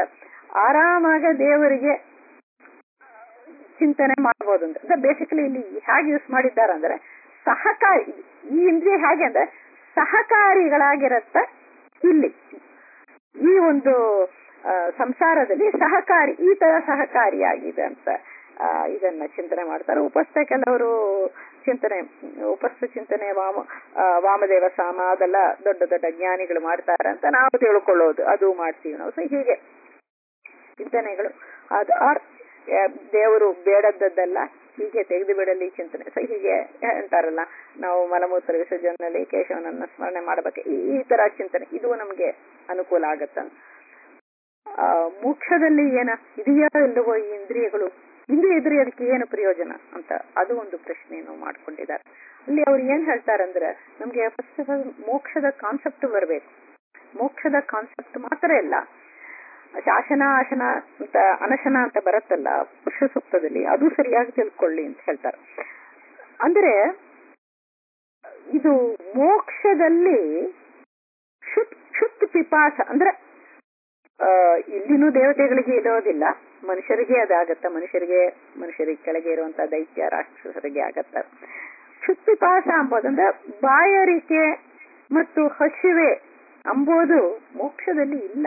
ಆರಾಮಾಗ ದೇವರಿಗೆ ಚಿಂತನೆ ಮಾಡ್ಬೋದು ಅಂತ ಬೇಸಿಕಲಿ ಇಲ್ಲಿ ಹೇಗೆ ಯೂಸ್ ಮಾಡಿದ್ದಾರೆ ಅಂದ್ರೆ ಸಹಕಾರಿ. ಈ ಇಂದ್ರಿಯ ಹೇಗೆ ಅಂದ್ರೆ ಸಹಕಾರಿಗಳಾಗಿರತ್ತ ಇಲ್ಲಿ ಈ ಒಂದು ಸಂಸಾರದಲ್ಲಿ ಸಹಕಾರಿ, ಈ ತರ ಸಹಕಾರಿಯಾಗಿದೆ ಅಂತ ಇದನ್ನ ಚಿಂತನೆ ಮಾಡ್ತಾರೆ. ಉಪಸ್ಥ ಕೆಲವರು ಚಿಂತನೆ, ಉಪಸ್ಥ ಚಿಂತನೆ ವಾಮದೇವ ಸಾಮ ಅದೆಲ್ಲ ದೊಡ್ಡ ದೊಡ್ಡ ಜ್ಞಾನಿಗಳು ಮಾಡ್ತಾರೆ ಅಂತ ನಾವು ತಿಳ್ಕೊಳ್ಳೋದು, ಅದು ಮಾಡ್ತೀವಿ ನಾವು. ಸೊ ಹೀಗೆ ಚಿಂತನೆಗಳು ಅದು ದೇವರು ಬೇಡದ್ದೆಲ್ಲ ಹೀಗೆ ತೆಗೆದು ಬಿಡಲಿ ಚಿಂತನೆ. ಸೊ ಹೀಗೆ ಅಂತಾರಲ್ಲ, ನಾವು ಮಲಮೂತ್ರ ವಿಸರ್ಜನೆಯಲ್ಲಿ ಕೇಶವನನ್ನ ಸ್ಮರಣೆ ಮಾಡಬೇಕು, ಈ ತರ ಚಿಂತನೆ ಇದು ನಮ್ಗೆ ಅನುಕೂಲ ಆಗತ್ತ. ಮೋಕ್ಷದಲ್ಲಿ ಏನ ಇದೆಯಾ ಇಲ್ಲವೋ ಈ ಇಂದ್ರಿಯಗಳು, ಇದ್ರೆ ಅದಕ್ಕೆ ಏನು ಪ್ರಯೋಜನ ಅಂತ ಅದು ಒಂದು ಪ್ರಶ್ನೆಯನ್ನು ಮಾಡ್ಕೊಂಡಿದ್ದಾರೆ. ಅಲ್ಲಿ ಅವ್ರು ಏನ್ ಹೇಳ್ತಾರಂದ್ರೆ, ನಮ್ಗೆ ಫಸ್ಟ್ ಆಫ್ ಆಲ್ ಮೋಕ್ಷದ ಕಾನ್ಸೆಪ್ಟ್ ಬರಬೇಕು. ಮೋಕ್ಷದ ಕಾನ್ಸೆಪ್ಟ್ ಮಾತ್ರ ಇಲ್ಲ, ಶಾಸನ ಆಸನ ಅಂತ ಅನಶನ ಅಂತ ಬರುತ್ತಲ್ಲ ಪುರುಷ ಸೂಕ್ತದಲ್ಲಿ, ಅದು ಸರಿಯಾಗಿ ತಿಳ್ಕೊಳ್ಳಿ ಅಂತ ಹೇಳ್ತಾರೆ. ಅಂದ್ರೆ ಇದು ಮೋಕ್ಷದಲ್ಲಿ ಶುದ್ಧ ಪಿಪಾಸ ಅಂದ್ರೆ ಇಲ್ಲಿನೂ ದೇವತೆಗಳಿಗೆ ಇರೋದಿಲ್ಲ, ಮನುಷ್ಯರಿಗೆ ಅದಾಗತ್ತ. ಮನುಷ್ಯರಿಗೆ ಕೆಳಗೆ ಇರುವಂತಹ ದೈತ್ಯ ರಾಕ್ಷಸರಿಗೆ ಆಗತ್ತ. ಶುದ್ಧ ಪಿಪಾಸ ಅಂಬೋದಂದ್ರೆ ಬಾಯಾರಿಕೆ ಮತ್ತು ಹಸಿವೆ ಅಂಬೋದು ಮೋಕ್ಷದಲ್ಲಿ ಇಲ್ಲ.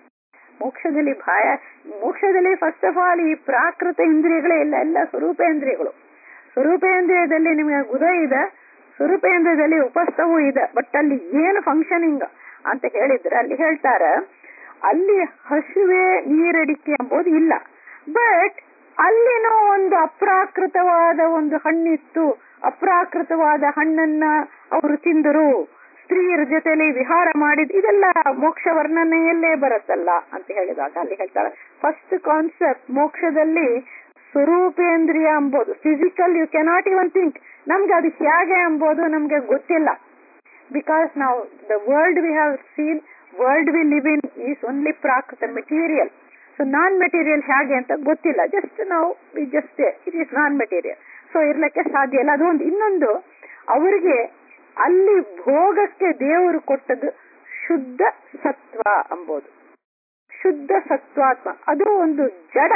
ಮೋಕ್ಷದಲ್ಲಿ ಫಸ್ಟ್ ಆಫ್ ಆಲ್ ಈ ಪ್ರಾಕೃತ ಇಂದ್ರಿಯಗಳೇ ಇಲ್ಲ, ಎಲ್ಲ ಸ್ವರೂಪೇಂದ್ರಿಯಗಳು. ಸ್ವರೂಪೇಂದ್ರಿಯದಲ್ಲಿ ನಿಮಗೆ ಗುದ ಇದೆ, ಸ್ವರೂಪೇಂದ್ರಿಯದಲ್ಲಿ ಉಪಸ್ಥವೂ ಇದೆ. ಬಟ್ ಅಲ್ಲಿ ಏನು ಫಂಕ್ಷನಿಂಗ್ ಅಂತ ಹೇಳಿದ್ರೆ ಅಲ್ಲಿ ಹೇಳ್ತಾರ, ಅಲ್ಲಿ ಹಸಿವೆ ನೀರಡಿಕೆ ಎಂಬುದು ಇಲ್ಲ. ಬಟ್ ಅಲ್ಲಿನೂ ಒಂದು ಅಪ್ರಾಕೃತವಾದ ಒಂದು ಹಣ್ಣಿತ್ತು, ಅಪ್ರಾಕೃತವಾದ ಹಣ್ಣನ್ನ ಅವರು ತಿಂದರು, ಸ್ತ್ರೀಯರ ಜೊತೆಲಿ ವಿಹಾರ ಮಾಡಿದ್, ಇದೆಲ್ಲ ಮೋಕ್ಷ ವರ್ಣನೆಯಲ್ಲೇ ಬರುತ್ತಲ್ಲ ಅಂತ ಹೇಳಿದಾಗ ಅಲ್ಲಿ ಹೇಳ್ತಾರೆ ಫಸ್ಟ್ ಕಾನ್ಸೆಪ್ಟ್ ಮೋಕ್ಷದಲ್ಲಿ ಸ್ವರೂಪೇಂದ್ರಿಯ ಎಂಬುದು physical, you cannot even think. ನಮ್ಗೆ ಅದು ಹೇಗೆ ಎಂಬುದು ನಮ್ಗೆ ಗೊತ್ತಿಲ್ಲ. ಬಿಕಾಸ್ ನಾವು the world we have seen, world we live in is only ಪ್ರಾಕೃತ ಮೆಟೀರಿಯಲ್. ಸೊ ನಾನ್ ಮೆಟೀರಿಯಲ್ ಹೇಗೆ ಅಂತ ಗೊತ್ತಿಲ್ಲ. ಜಸ್ಟ್ ನಾವು just it is non material. So ಇರ್ಲಿಕ್ಕೆ ಸಾಧ್ಯ ಇಲ್ಲ. ಅದು ಒಂದು. ಇನ್ನೊಂದು, ಅವರಿಗೆ ಅಲ್ಲಿ ಭೋಗಕ್ಕೆ ದೇವರು ಕೊಟ್ಟದ್ದು ಶುದ್ಧ ಸತ್ವ ಎಂಬುದು, ಶುದ್ಧ ಸತ್ವಾತ್ಮ. ಅದು ಒಂದು ಜಡ,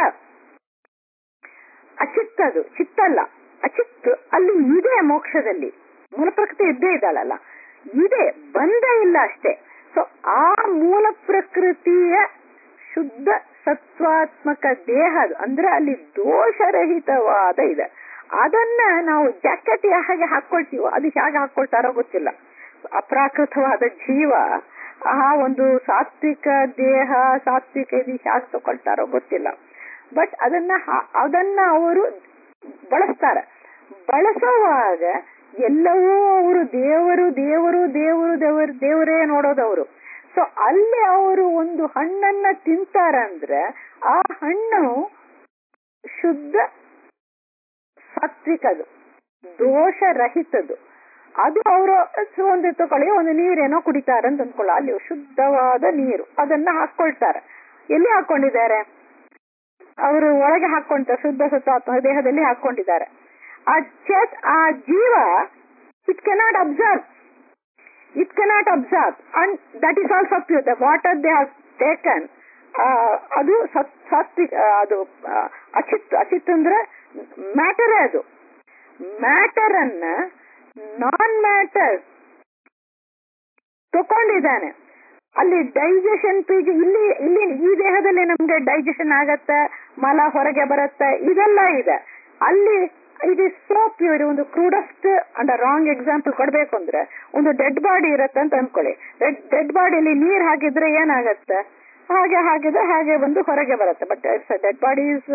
ಅಚಿತ್ತದು, ಚಿತ್ತಲ್ಲ, ಅಚಿತ್ತು ಅಲ್ಲಿ ಇದೆ. ಮೋಕ್ಷದಲ್ಲಿ ಮೂಲ ಪ್ರಕೃತಿ ಇದ್ದೇ ಇದ್ದಾಳಲ್ಲ, ಇದೆ, ಬಂದ ಇಲ್ಲ ಅಷ್ಟೇ. ಸೊ ಆ ಮೂಲ ಪ್ರಕೃತಿಯ ಶುದ್ಧ ಸತ್ವಾತ್ಮಕ ದೇಹ ಅದು, ಅಂದ್ರೆ ಅಲ್ಲಿ ದೋಷರಹಿತವಾದ ಇದೆ. ಅದನ್ನ ನಾವು ಜಾಕೆಟ್ ಹೇಗೆ ಹಾಕೊಳ್ತೀವೋ ಅದು ಹೇಗೆ ಹಾಕೊಳ್ತಾರೋ ಗೊತ್ತಿಲ್ಲ. ಅಪ್ರಾಕೃತವಾದ ಜೀವ ಆ ಒಂದು ಸಾತ್ವಿಕ ದೇಹ, ಸಾತ್ವಿಕ ಇದು ಹೇಗೆ ತಗೊಳ್ತಾರೋ ಗೊತ್ತಿಲ್ಲ. ಬಟ್ ಅದನ್ನ ಅವರು ಬಳಸ್ತಾರೆ. ಬಳಸುವಾಗ ಎಲ್ಲವೂ ಅವರು ದೇವರೇ ನೋಡೋದವರು. ಸೊ ಅಲ್ಲಿ ಅವರು ಒಂದು ಹಣ್ಣನ್ನ ತಿಂತಾರಂದ್ರೆ ಆ ಹಣ್ಣು ಶುದ್ಧ ಸಾತ್ವಿಕದು, ದೋಷರಹಿತದು. ಅದು ಅವರು ಒಂದು ತಗೊಳ್ಳಿ, ಒಂದು ನೀರೇನೋ ಕುಡಿತಾರಂತ ಅಂದ್ಕೊಳ್ಳ, ಅಲ್ಲಿ ಶುದ್ಧವಾದ ನೀರು ಅದನ್ನ ಹಾಕೊಳ್ತಾರೆ. ಎಲ್ಲಿ ಹಾಕೊಂಡಿದ್ದಾರೆ? ಅವರು ಒಳಗೆ ಹಾಕೊಂತಾರೆ, ಶುದ್ಧ ಸತ್ವಾತ್ಮ ದೇಹದಲ್ಲಿ ಹಾಕೊಂಡಿದ್ದಾರೆ. ಆ ಜೀವ it cannot observe, and that is also pure. The water they have taken ಅದು ಸಾತ್ವಿಕ, ಅದು ಅಚಿತ್ ಅಂದ್ರೆ ಮ್ಯಾಟರೇ. ಅದು ಮ್ಯಾಟರ್ ಅನ್ನ ನಾನ್ ಮ್ಯಾಟರ್ ತಕೊಂಡಿದ್ದಾನೆ. ಅಲ್ಲಿ ಡೈಜೆಷನ್ ಇಲ್ಲಿ ಈ ದೇಹದಲ್ಲಿ ನಮ್ಗೆ ಡೈಜೆಷನ್ ಆಗತ್ತೆ, ಮಲ ಹೊರಗೆ ಬರುತ್ತೆ, ಇದೆಲ್ಲ ಇದೆ. ಅಲ್ಲಿ ಇಟ್ ಈಸ್ ಸೋ ಪ್ಯೂರ್. ಒಂದು ಕ್ರೂಡೆಸ್ಟ್ ಅಂಡ್ ರಾಂಗ್ ಎಕ್ಸಾಂಪಲ್ ಕೊಡ್ಬೇಕು ಅಂದ್ರೆ, ಒಂದು ಡೆಡ್ ಬಾಡಿ ಇರತ್ತೆ ಅಂತ ಅನ್ಕೊಳ್ಳಿ. ಡೆಡ್ ಬಾಡಿಯಲ್ಲಿ ನೀರ್ ಹಾಕಿದ್ರೆ ಏನಾಗತ್ತೆ? ಹಾಕಿದ್ರೆ ಹಾಗೆ ಬಂದು ಹೊರಗೆ ಬರುತ್ತೆ. ಬಟ್ ಡೆಡ್ ಬಾಡಿ ಇಸ್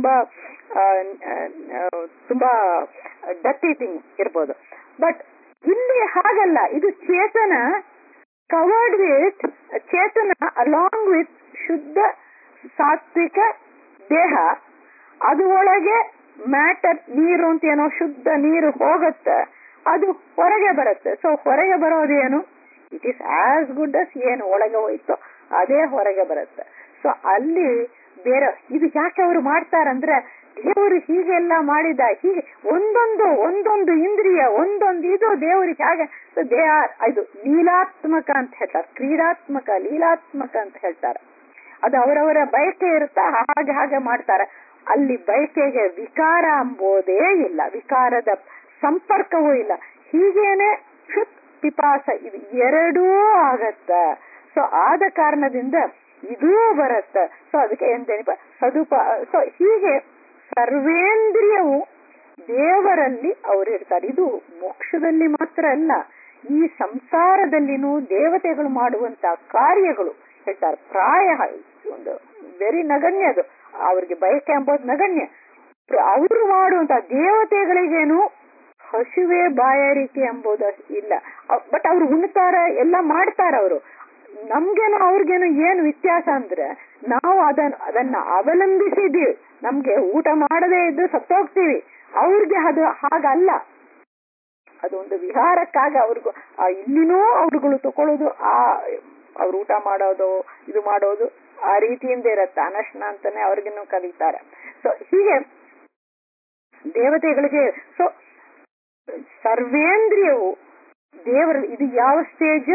ತುಂಬಾ ಡರ್ಟಿ ಥಿಂಗ್ ಇರ್ಬೋದು. ಬಟ್ ಇಲ್ಲಿ ಹಾಗಲ್ಲ, ಇದು ಚೇತನ, ಕವರ್ಡ್ ವಿತ್ ಚೇತನ ಅಲಾಂಗ್ ವಿತ್ ಶುದ್ಧ ಸಾತ್ವಿಕ ದೇಹ. ಅದು ಒಳಗೆ ಮ್ಯಾಟರ್ ನೀರು ಅಂತ ಏನೋ ಶುದ್ಧ ನೀರು ಹೋಗುತ್ತೆ, ಅದು ಹೊರಗೆ ಬರುತ್ತೆ. ಸೊ ಹೊರಗೆ ಬರೋದೇನು? It is as good as ಏನು ಒಳಗೆ ಹೋಯ್ತು ಅದೇ ಹೊರಗೆ ಬರುತ್ತೆ. ಸೊ ಅಲ್ಲಿ ಬೇರೆ ಇದು ಯಾಕೆ ಅವರು ಮಾಡ್ತಾರಂದ್ರೆ, ದೇವರು ಹೀಗೆಲ್ಲ ಮಾಡಿದ, ಹೀಗೆ ಒಂದೊಂದು ಇಂದ್ರಿಯ, ಒಂದೊಂದು ಇದು ದೇವರಿಗೆ ಹಾಗೆ ಇದು ಲೀಲಾತ್ಮಕ ಅಂತ ಹೇಳ್ತಾರೆ. ಕ್ರೀಡಾತ್ಮಕ, ಲೀಲಾತ್ಮಕ ಅಂತ ಹೇಳ್ತಾರೆ. ಅದು ಅವರವರ ಬಯಕೆ ಇರುತ್ತಾ, ಹಾಗೆ ಹಾಗೆ ಮಾಡ್ತಾರೆ. ಅಲ್ಲಿ ಬಯಕೆಗೆ ವಿಕಾರ ಎಂಬುದೇ ಇಲ್ಲ, ವಿಕಾರದ ಸಂಪರ್ಕವೂ ಇಲ್ಲ. ಹೀಗೇನೆ ಕ್ಷುತ್ ಪಿಪಾಸ ಇದು ಎರಡೂ ಆಗತ್ತ. ಸೊ ಆದ ಕಾರಣದಿಂದ ಇದೂ ಬರತ್ತ. ಸೊ ಅದಕ್ಕೆ ಎಂತೇನಪ್ಪ ಸೊ ಹೀಗೆ ಸರ್ವೇಂದ್ರಿಯವು ದೇವರಲ್ಲಿ ಅವರಿರ್ತಾರೆ. ಇದು ಮೋಕ್ಷದಲ್ಲಿ ಮಾತ್ರ ಅಲ್ಲ, ಈ ಸಂಸಾರದಲ್ಲಿನೂ ದೇವತೆಗಳು ಮಾಡುವಂತ ಕಾರ್ಯಗಳು ಹೇಳ್ತಾರೆ. ಪ್ರಾಯ ಒಂದು ವೆರಿ ನಗಣ್ಯ, ಅದು ಅವ್ರಿಗೆ ಬಯಕೆ ಎಂಬುದು ನಗಣ್ಯ. ಅವರು ಮಾಡುವಂತ ದೇವತೆಗಳಿಗೇನು ಹಸಿವೆ ಬಾಯಾರಿಕೆ ಎಂಬುದು ಇಲ್ಲ. ಬಟ್ ಅವ್ರು ಉಣ್ತಾರ, ಎಲ್ಲ ಮಾಡ್ತಾರ ಅವರು. ನಮ್ಗೇನು ಅವ್ರಿಗೇನು ಏನು ವ್ಯತ್ಯಾಸ ಅಂದ್ರೆ, ನಾವು ಅದನ್ನ ಅವಲಂಬಿಸಿದೀವಿ. ನಮ್ಗೆ ಊಟ ಮಾಡದೇ ಇದ್ದು ಸತ್ತೋಗ್ತೀವಿ, ಅವ್ರಿಗೆ ಅದು ಹಾಗಲ್ಲ. ಅದೊಂದು ವಿಹಾರಕ್ಕಾಗಿ ಅವ್ರಿಗೂ ಇಲ್ಲಿನೂ ಅವ್ರುಗಳು ತಕೊಳ್ಳೋದು, ಅವ್ರು ಊಟ ಮಾಡೋದು, ಇದು ಮಾಡೋದು ಆ ರೀತಿಯಿಂದ ಇರತ್ತೆ. ಅನಶನ ಅಂತಾನೆ ಅವ್ರಿಗಿನ್ನೂ ಕರೀತಾರೆ. ಸೊ ಹೀಗೆ ದೇವತೆಗಳಿಗೆ ಸೊ ಸರ್ವೇಂದ್ರಿಯವು ದೇವರ, ಇದು ಯಾವ ಸ್ಟೇಜ್?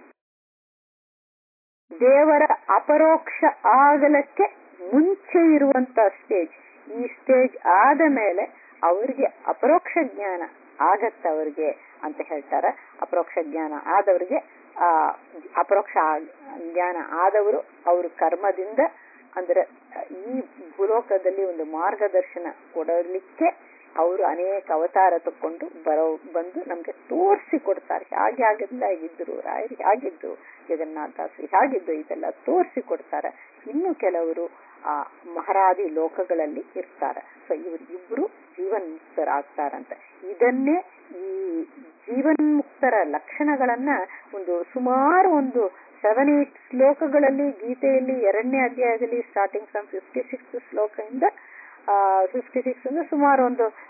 ದೇವರ ಅಪರೋಕ್ಷ ಆಗಲಕ್ಕೆ ಮುಂಚೆ ಇರುವಂತ ಸ್ಟೇಜ್. ಈ ಸ್ಟೇಜ್ ಆದ ಮೇಲೆ ಅವ್ರಿಗೆ ಅಪರೋಕ್ಷ ಜ್ಞಾನ ಆಗತ್ತ ಅವ್ರಿಗೆ ಅಂತ ಹೇಳ್ತಾರೆ. ಅಪರೋಕ್ಷ ಜ್ಞಾನ ಆದವ್ರಿಗೆ ಅಪರೋಕ್ಷ ಜ್ಞಾನ ಆದವರು ಅವರು ಕರ್ಮದಿಂದ ಅಂದ್ರೆ ಈ ಭೂಲೋಕದಲ್ಲಿ ಒಂದು ಮಾರ್ಗದರ್ಶನ ಕೊಡಲಿಕ್ಕೆ ಅವರು ಅನೇಕ ಅವತಾರ ತಕ್ಕೊಂಡು ಬಂದು ನಮ್ಗೆ ತೋರಿಸಿ ಕೊಡ್ತಾರೆ. ಹಾಗೆ ಆಗಿಲ್ಲ ಆಗಿದ್ರು, ರಾಯರು ಹಾಗಿದ್ದು, ಜಗನ್ನಾಥಾಸರಿ ಹಾಗಿದ್ದು, ಇದೆಲ್ಲ ತೋರಿಸಿ ಕೊಡ್ತಾರೆ. ಇನ್ನು ಕೆಲವರು ಮಹಾರಾದಿ ಲೋಕಗಳಲ್ಲಿ ಇರ್ತಾರೆ. ಸೊ ಇವರಿಬ್ರು ಜೀವನ್ಮುಕ್ತರಾಗ್ತಾರಂತೆ. ಇದನ್ನೇ ಈ ಜೀವನ್ಮುಕ್ತರ ಲಕ್ಷಣಗಳನ್ನ ಸುಮಾರು 7-8 ಶ್ಲೋಕಗಳಲ್ಲಿ ಗೀತೆಯಲ್ಲಿ 2ನೇ ಅಧ್ಯಾಯದಲ್ಲಿ ಸ್ಟಾರ್ಟಿಂಗ್ ಫ್ರಮ್ 56 ಶ್ಲೋಕದಿಂದ 56 ಅಂದ್ರೆ ಸುಮಾರು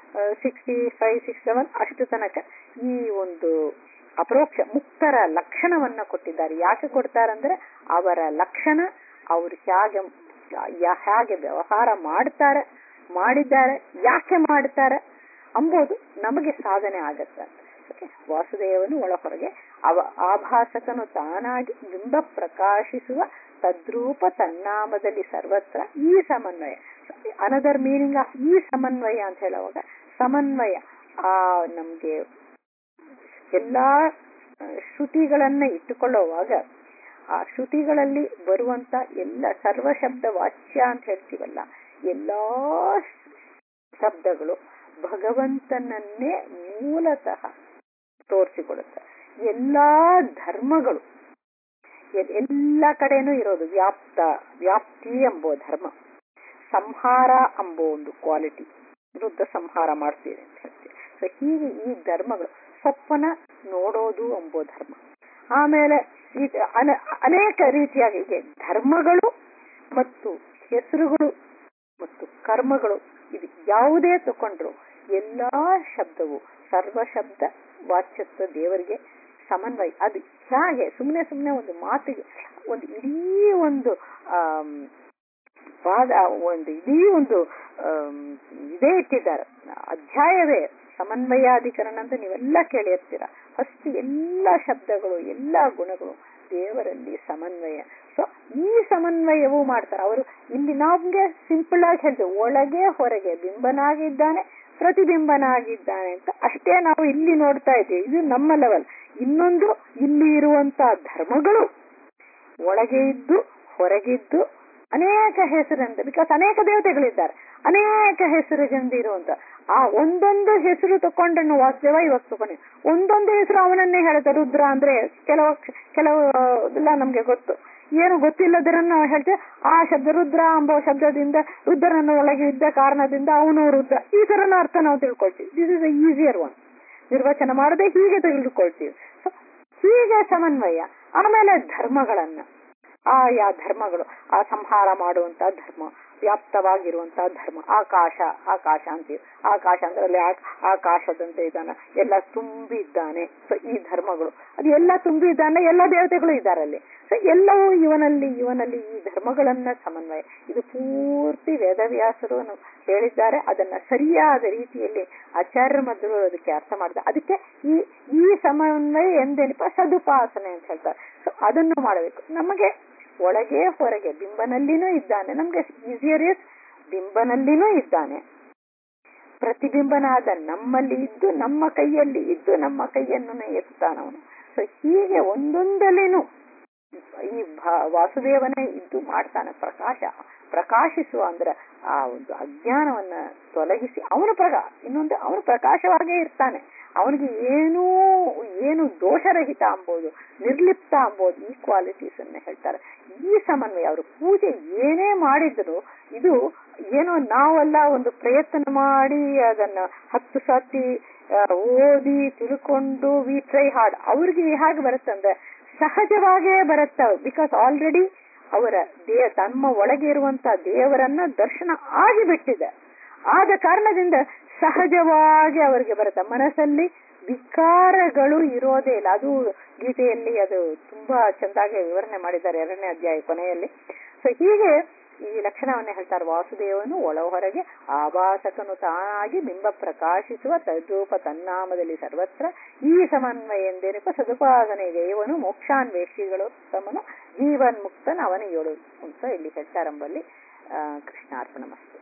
65-67 ಅಷ್ಟು ತನಕ ಈ ಅಪರೋಕ್ಷ ಮುಕ್ತರ ಲಕ್ಷಣವನ್ನ ಕೊಟ್ಟಿದ್ದಾರೆ. ಯಾಕೆ ಕೊಡ್ತಾರಂದ್ರೆ ಅವರ ಲಕ್ಷಣ, ಅವರು ಹೇಗೆ ವ್ಯವಹಾರ ಮಾಡಿದ್ದಾರೆ, ಯಾಕೆ ಮಾಡ್ತಾರೆ ಅಂಬೋದು ನಮಗೆ ಸಾಧನೆ ಆಗತ್ತೆ. ವಾಸುದೇವನು ಒಳ ಹೊರಗೆ ಆಭಾಸಕನು ತಾನಾಗಿ ಬಿಂಬ ಪ್ರಕಾಶಿಸುವ ತದ್ರೂಪ ತನ್ನಾಮದಲ್ಲಿ ಸರ್ವತ್ರ ಈ ಸಮನ್ವಯ. ಅನದರ್ ಮೀನಿಂಗ್ ಆಫ್ ಈ ಸಮನ್ವಯ ಅಂತ ಹೇಳುವಾಗ, ಸಮನ್ವಯ ನಮ್ಗೆ ಎಲ್ಲಾ ಶ್ರುತಿಗಳನ್ನ ಇಟ್ಟುಕೊಳ್ಳುವಾಗ ಆ ಶ್ರುತಿಗಳಲ್ಲಿ ಬರುವಂತ ಎಲ್ಲ ಸರ್ವಶಬ್ದ ವಾಚ್ಯ ಅಂತ ಹೇಳ್ತೀವಲ್ಲ, ಎಲ್ಲಾ ಶಬ್ದಗಳು ಭಗವಂತನನ್ನೇ ಮೂಲತಃ ತೋರಿಸಿಕೊಡುತ್ತೆ. ಎಲ್ಲಾ ಧರ್ಮಗಳು ಎಲ್ಲ ಕಡೆನೂ ಇರೋದು ವ್ಯಾಪ್ತಿ ಎಂಬೋ ಧರ್ಮ, ಸಂಹಾರ ಎಂಬೋ ಒಂದು ಕ್ವಾಲಿಟಿ, ವಿರುದ್ಧ ಸಂಹಾರ ಮಾಡ್ತೀವಿ ಅಂತ ಹೇಳ್ತೀವಿ. ಸೊ ಹೀಗೆ ಈ ಧರ್ಮಗಳು, ಸ್ವಪ್ನ ನೋಡೋದು ಎಂಬೋ ಧರ್ಮ, ಆಮೇಲೆ ಅನೇಕ ರೀತಿಯಾಗಿ ಹೀಗೆ ಧರ್ಮಗಳು ಮತ್ತು ಹೆಸರುಗಳು ಮತ್ತು ಕರ್ಮಗಳು, ಇದು ಯಾವುದೇ ತಕೊಂಡ್ರು ಎಲ್ಲಾ ಶಬ್ದವು ಸರ್ವಶಬ್ದ ವಾಚ್ಯತ್ವ ದೇವರಿಗೆ ಸಮನ್ವಯ. ಅದು ಹೇಗೆ ಸುಮ್ಮನೆ ಒಂದು ಮಾತಿಗೆ ಇಡೀ ಇದೇ ಇಟ್ಟಿದ್ದಾರೆ, ಅಧ್ಯಾಯವೇ ಸಮನ್ವಯಾಧಿಕರಣ ಅಂತ ನೀವೆಲ್ಲ ಕೇಳಿರ್ತೀರ. ಫಸ್ಟ್ ಎಲ್ಲ ಶಬ್ದಗಳು ಎಲ್ಲ ಗುಣಗಳು ದೇವರಲ್ಲಿ ಸಮನ್ವಯ. ಸೊ ಈ ಸಮನ್ವಯವೂ ಮಾಡ್ತಾರೆ ಅವರು. ಇಲ್ಲಿ ನಮ್ಗೆ ಸಿಂಪಲ್ ಆಗಿ ಹೇಳ್ತೇವೆ, ಒಳಗೆ ಹೊರಗೆ ಬಿಂಬನಾಗಿದ್ದಾನೆ, ಪ್ರತಿಬಿಂಬನಾಗಿದ್ದಾನೆ ಅಂತ ಅಷ್ಟೇ ನಾವು ಇಲ್ಲಿ ನೋಡ್ತಾ ಇದ್ದೀವಿ. ಇದು ನಮ್ಮ ಲೆವೆಲ್. ಇನ್ನೊಂದು, ಇಲ್ಲಿ ಇರುವಂತ ಧರ್ಮಗಳು ಒಳಗೆ ಇದ್ದು ಹೊರಗಿದ್ದು ಅನೇಕ ಹೆಸರಿಂದ, ಬಿಕಾಸ್ ಅನೇಕ ದೇವತೆಗಳಿದ್ದಾರೆ, ಅನೇಕ ಹೆಸರುಗಳಿಂದ ಇರುವಂತ ಆ ಒಂದೊಂದು ಹೆಸರು ತಕೊಂಡನ್ನು ವಾಸುದೇವ ಇವಾಗ ತಗೊಂಡು ಒಂದೊಂದು ಹೆಸರು ಅವನನ್ನೇ ಹೇಳುತ್ತೆ. ರುದ್ರ ಅಂದ್ರೆ ಕೆಲವು ಎಲ್ಲ ನಮ್ಗೆ ಗೊತ್ತು, ಏನು ಗೊತ್ತಿಲ್ಲದರನ್ನು ಹೇಳ್ತೇವೆ. ಆ ಶಬ್ದ ರುದ್ರ ಎಂಬ ಶಬ್ದದಿಂದ ರುದ್ರನನ್ನು ಒಳಗೆ ಇದ್ದ ಕಾರಣದಿಂದ ಅವನು ರುದ್ರ, ಈ ತರನ ಅರ್ಥ ನಾವು ತಿಳ್ಕೊಳ್ತೀವಿ. This is easier one. ನಿರ್ವಚನ ಮಾಡದೆ ಹೀಗೆ ತೆಗೆದುಕೊಳ್ತೀವಿ. ಹೀಗೆ ಸಮನ್ವಯ. ಆಮೇಲೆ ಧರ್ಮಗಳನ್ನ, ಯಾ ಧರ್ಮಗಳು, ಆ ಸಂಹಾರ ಮಾಡುವಂತ ಧರ್ಮ, ವ್ಯಾಪ್ತವಾಗಿರುವಂತಹ ಧರ್ಮ. ಆಕಾಶ ಅಂತೀವಿ. ಆಕಾಶ ಅಂದ್ರೆ ಅಲ್ಲಿ ಆಕಾಶದಂತೆ ಇದ್ದಾನೆ, ಎಲ್ಲ ತುಂಬಿದ್ದಾನೆ. ಸೊ ಈ ಧರ್ಮಗಳು, ಅದು ಎಲ್ಲ ತುಂಬಿದ್ದಾನೆ, ಎಲ್ಲ ದೇವತೆಗಳು ಇದ್ದಾರೆ ಅಲ್ಲಿ. ಸೊ ಎಲ್ಲವೂ ಇವನಲ್ಲಿ ಈ ಧರ್ಮಗಳನ್ನ ಸಮನ್ವಯ. ಇದು ಪೂರ್ತಿ ವೇದವ್ಯಾಸರು ಹೇಳಿದ್ದಾರೆ. ಅದನ್ನ ಸರಿಯಾದ ರೀತಿಯಲ್ಲಿ ಆಚಾರ್ಯ ಮಧ್ವರು ಅದಕ್ಕೆ ಅರ್ಥ ಮಾಡಿದ್ದಾರೆ. ಅದಕ್ಕೆ ಈ ಸಮನ್ವಯ ಎಂದೇನಪ್ಪ, ಸದುಪಾಸನೆ ಅಂತ ಹೇಳ್ತಾರೆ. ಸೊ ಅದನ್ನು ಮಾಡಬೇಕು. ನಮಗೆ ಒಳಗೆ ಹೊರಗೆ ಬಿಂಬನಲ್ಲಿನೂ ಇದ್ದಾನೆ. ನಮ್ಗೆ ಈಸಿಯರ್ ಇಸ್ ಬಿಂಬನಲ್ಲಿನೂ ಇದ್ದಾನೆ, ಪ್ರತಿಬಿಂಬನಾದ ನಮ್ಮಲ್ಲಿ ಇದ್ದು ನಮ್ಮ ಕೈಯಲ್ಲಿ ಇದ್ದು ನಮ್ಮ ಕೈಯನ್ನು ಎತ್ತಾನವನು. ಸೊ ಹೀಗೆ ಒಂದೊಂದಲ್ಲಿನೂ ಈ ವಾಸುದೇವನೇ ಇದ್ದು ಮಾಡ್ತಾನೆ. ಪ್ರಕಾಶಿಸುವ ಅಂದ್ರೆ ಆ ಒಂದು ಅಜ್ಞಾನವನ್ನ ತೊಲಗಿಸಿ ಅವನು ಇನ್ನೊಂದು ಅವನು ಪ್ರಕಾಶವಾಗೇ ಇರ್ತಾನೆ. ಅವನಿಗೆ ಏನು ದೋಷರಹಿತ ಅಂಬೋದು, ನಿರ್ಲಿಪ್ತ ಅಂಬೋದು, ಈ ಕ್ವಾಲಿಟೀಸ್ ಅನ್ನ ಹೇಳ್ತಾರೆ. ಈ ಸಮನ್ವಯ ಅವರು ಪೂಜೆ ಏನೇ ಮಾಡಿದ್ರು ಇದು ಏನೋ ನಾವೆಲ್ಲ ಒಂದು ಪ್ರಯತ್ನ ಮಾಡಿ ಅದನ್ನ 10 ಸತಿ ಓದಿ ತಿಳ್ಕೊಂಡು ವಿ ಟ್ರೈ ಹಾರ್ಡ್. ಅವ್ರಿಗೆ ಹೇಗೆ ಬರುತ್ತಂದ್ರೆ ಸಹಜವಾಗೇ ಬರುತ್ತ. ಬಿಕಾಸ್ ಆಲ್ರೆಡಿ ಅವರ ತಮ್ಮ ಒಳಗೆ ಇರುವಂತ ದೇವರನ್ನ ದರ್ಶನ ಆಗಿಬಿಟ್ಟಿದೆ. ಆದ ಕಾರಣದಿಂದ ಸಹಜವಾಗಿ ಅವರಿಗೆ ಬರುತ್ತೆ. ಮನಸ್ಸಲ್ಲಿ ವಿಕಾರಗಳು ಇರೋದೇ ಇಲ್ಲ. ಅದು ಗೀತೆಯಲ್ಲಿ ಅದು ತುಂಬಾ ಚೆಂದಾಗಿ ವಿವರಣೆ ಮಾಡಿದ್ದಾರೆ 2ನೇ ಅಧ್ಯಾಯ ಕೊನೆಯಲ್ಲಿ. ಸೊ ಹೀಗೆ ಈ ಲಕ್ಷಣವನ್ನೇ ಹೇಳ್ತಾರೆ. ವಾಸುದೇವನು ಒಳ ಹೊರಗೆ ಆಭಾಸಕನು ತಾನಾಗಿ ಬಿಂಬ ಪ್ರಕಾಶಿಸುವ ತದ್ರೂಪ ತನ್ನಾಮದಲ್ಲಿ ಸರ್ವತ್ರ ಈ ಸಮನ್ವಯ ಎಂದೇನಪ್ಪ ಸದುಪಾಸನೆಗೆ ಇವನು ಮೋಕ್ಷಾನ್ವೇಷಿಗಳು ತಮ್ಮನು ಜೀವನ್ಮುಕ್ತನ ಅವನಿಯೋಳು ಅಂತ ಇಲ್ಲಿ ಹೇಳ್ತಾರಂಬಲ್ಲಿ. ಕೃಷ್ಣಾರ್ಪಣಮಸ್ತು.